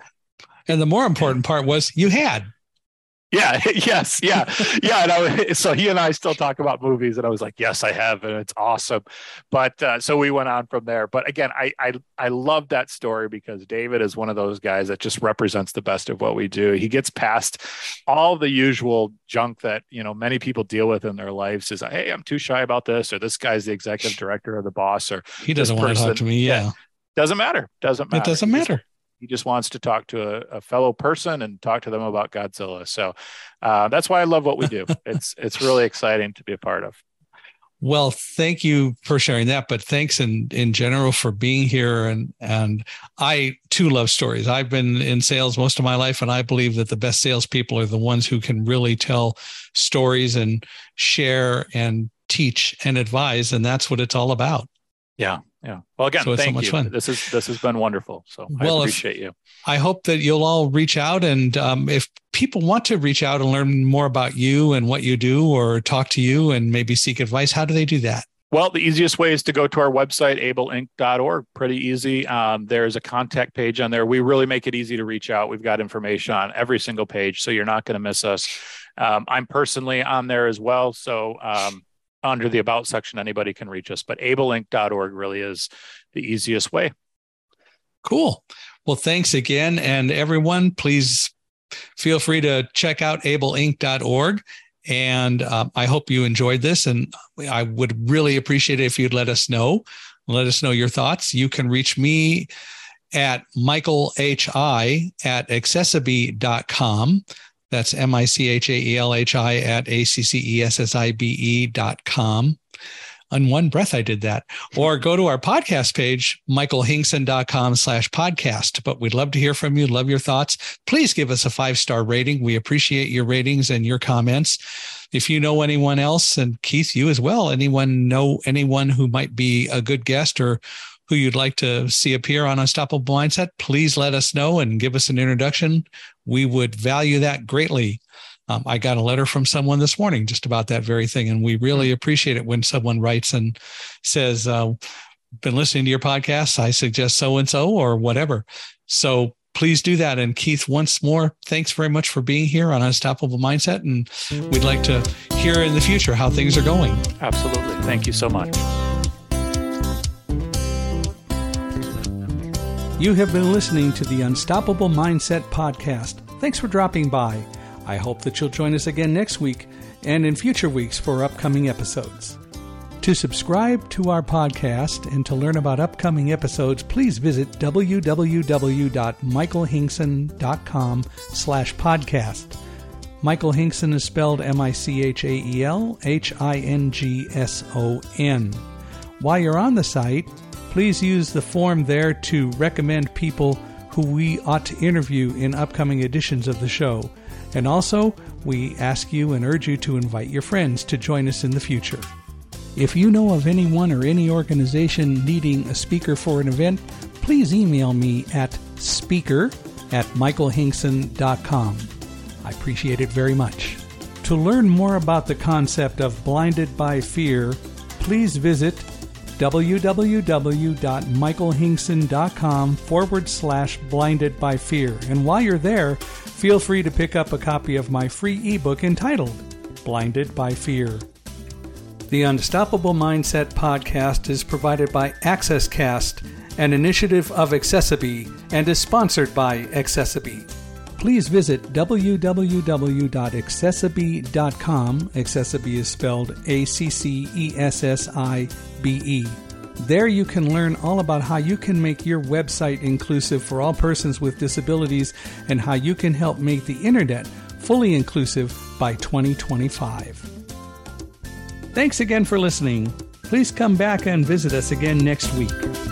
the more important part was you had. Yeah. Yes. Yeah. Yeah. And so he and I still talk about movies, and I was like, "Yes, I have." And it's awesome. But so we went on from there. But again, I love that story, because David is one of those guys that just represents the best of what we do. He gets past all the usual junk that, many people deal with in their lives, is, "Hey, I'm too shy about this," or "This guy's the executive director or the boss," or "He doesn't want to talk to me." Yeah. Doesn't matter. It doesn't matter. He just wants to talk to a fellow person and talk to them about Godzilla. So that's why I love what we do. It's really exciting to be a part of. Well, thank you for sharing that, but thanks in general for being here. And I too love stories. I've been in sales most of my life, and I believe that the best salespeople are the ones who can really tell stories and share and teach and advise. And that's what it's all about. Yeah. Yeah. Well, again, thank you. Fun. This has been wonderful. So I appreciate you. I hope that you'll all reach out. And if people want to reach out and learn more about you and what you do, or talk to you and maybe seek advice, how do they do that? Well, the easiest way is to go to our website, ableinc.org. Pretty easy. There's a contact page on there. We really make it easy to reach out. We've got information on every single page, so you're not going to miss us. I'm personally on there as well. So under the About section, anybody can reach us, but ableinc.org really is the easiest way. Cool. Well, thanks again. And everyone, please feel free to check out ableinc.org. And I hope you enjoyed this. And I would really appreciate it if you'd let us know your thoughts. You can reach me at michaelhi@accessibe.com. That's MICHAELHI @ACCESSIBE.com. On one breath, I did that. Or go to our podcast page, michaelhinkson.com/podcast. But we'd love to hear from you. Love your thoughts. Please give us a 5-star rating. We appreciate your ratings and your comments. If you know anyone else, and Keith, you as well, know anyone who might be a good guest or who you'd like to see appear on Unstoppable Mindset, please let us know and give us an introduction. We would value that greatly. I got a letter from someone this morning just about that very thing, and we really appreciate it when someone writes and says, been listening to your podcast, I suggest so-and-so or whatever. So please do that. And Keith, once more, thanks very much for being here on Unstoppable Mindset, and we'd like to hear in the future how things are going. Absolutely. Thank you so much. You have been listening to the Unstoppable Mindset podcast. Thanks for dropping by. I hope that you'll join us again next week and in future weeks for upcoming episodes. To subscribe to our podcast and to learn about upcoming episodes, please visit www.michaelhinkson.com/podcast. Michael Hinkson is spelled MichaelHinkson. While you're on the site, please use the form there to recommend people who we ought to interview in upcoming editions of the show. And also, we ask you and urge you to invite your friends to join us in the future. If you know of anyone or any organization needing a speaker for an event, please email me at speaker@michaelhinkson.com. I appreciate it very much. To learn more about the concept of blinded by fear, please visit www.michaelhinkson.com/blinded by fear. And while you're there, feel free to pick up a copy of my free ebook entitled Blinded by Fear. The Unstoppable Mindset podcast is provided by AccessCast, an initiative of Accessiby, and is sponsored by Accessiby. Please visit www.accessiby.com. Accessiby is spelled ACCESSIBE. There you can learn all about how you can make your website inclusive for all persons with disabilities and how you can help make the internet fully inclusive by 2025. Thanks again for listening. Please come back and visit us again next week.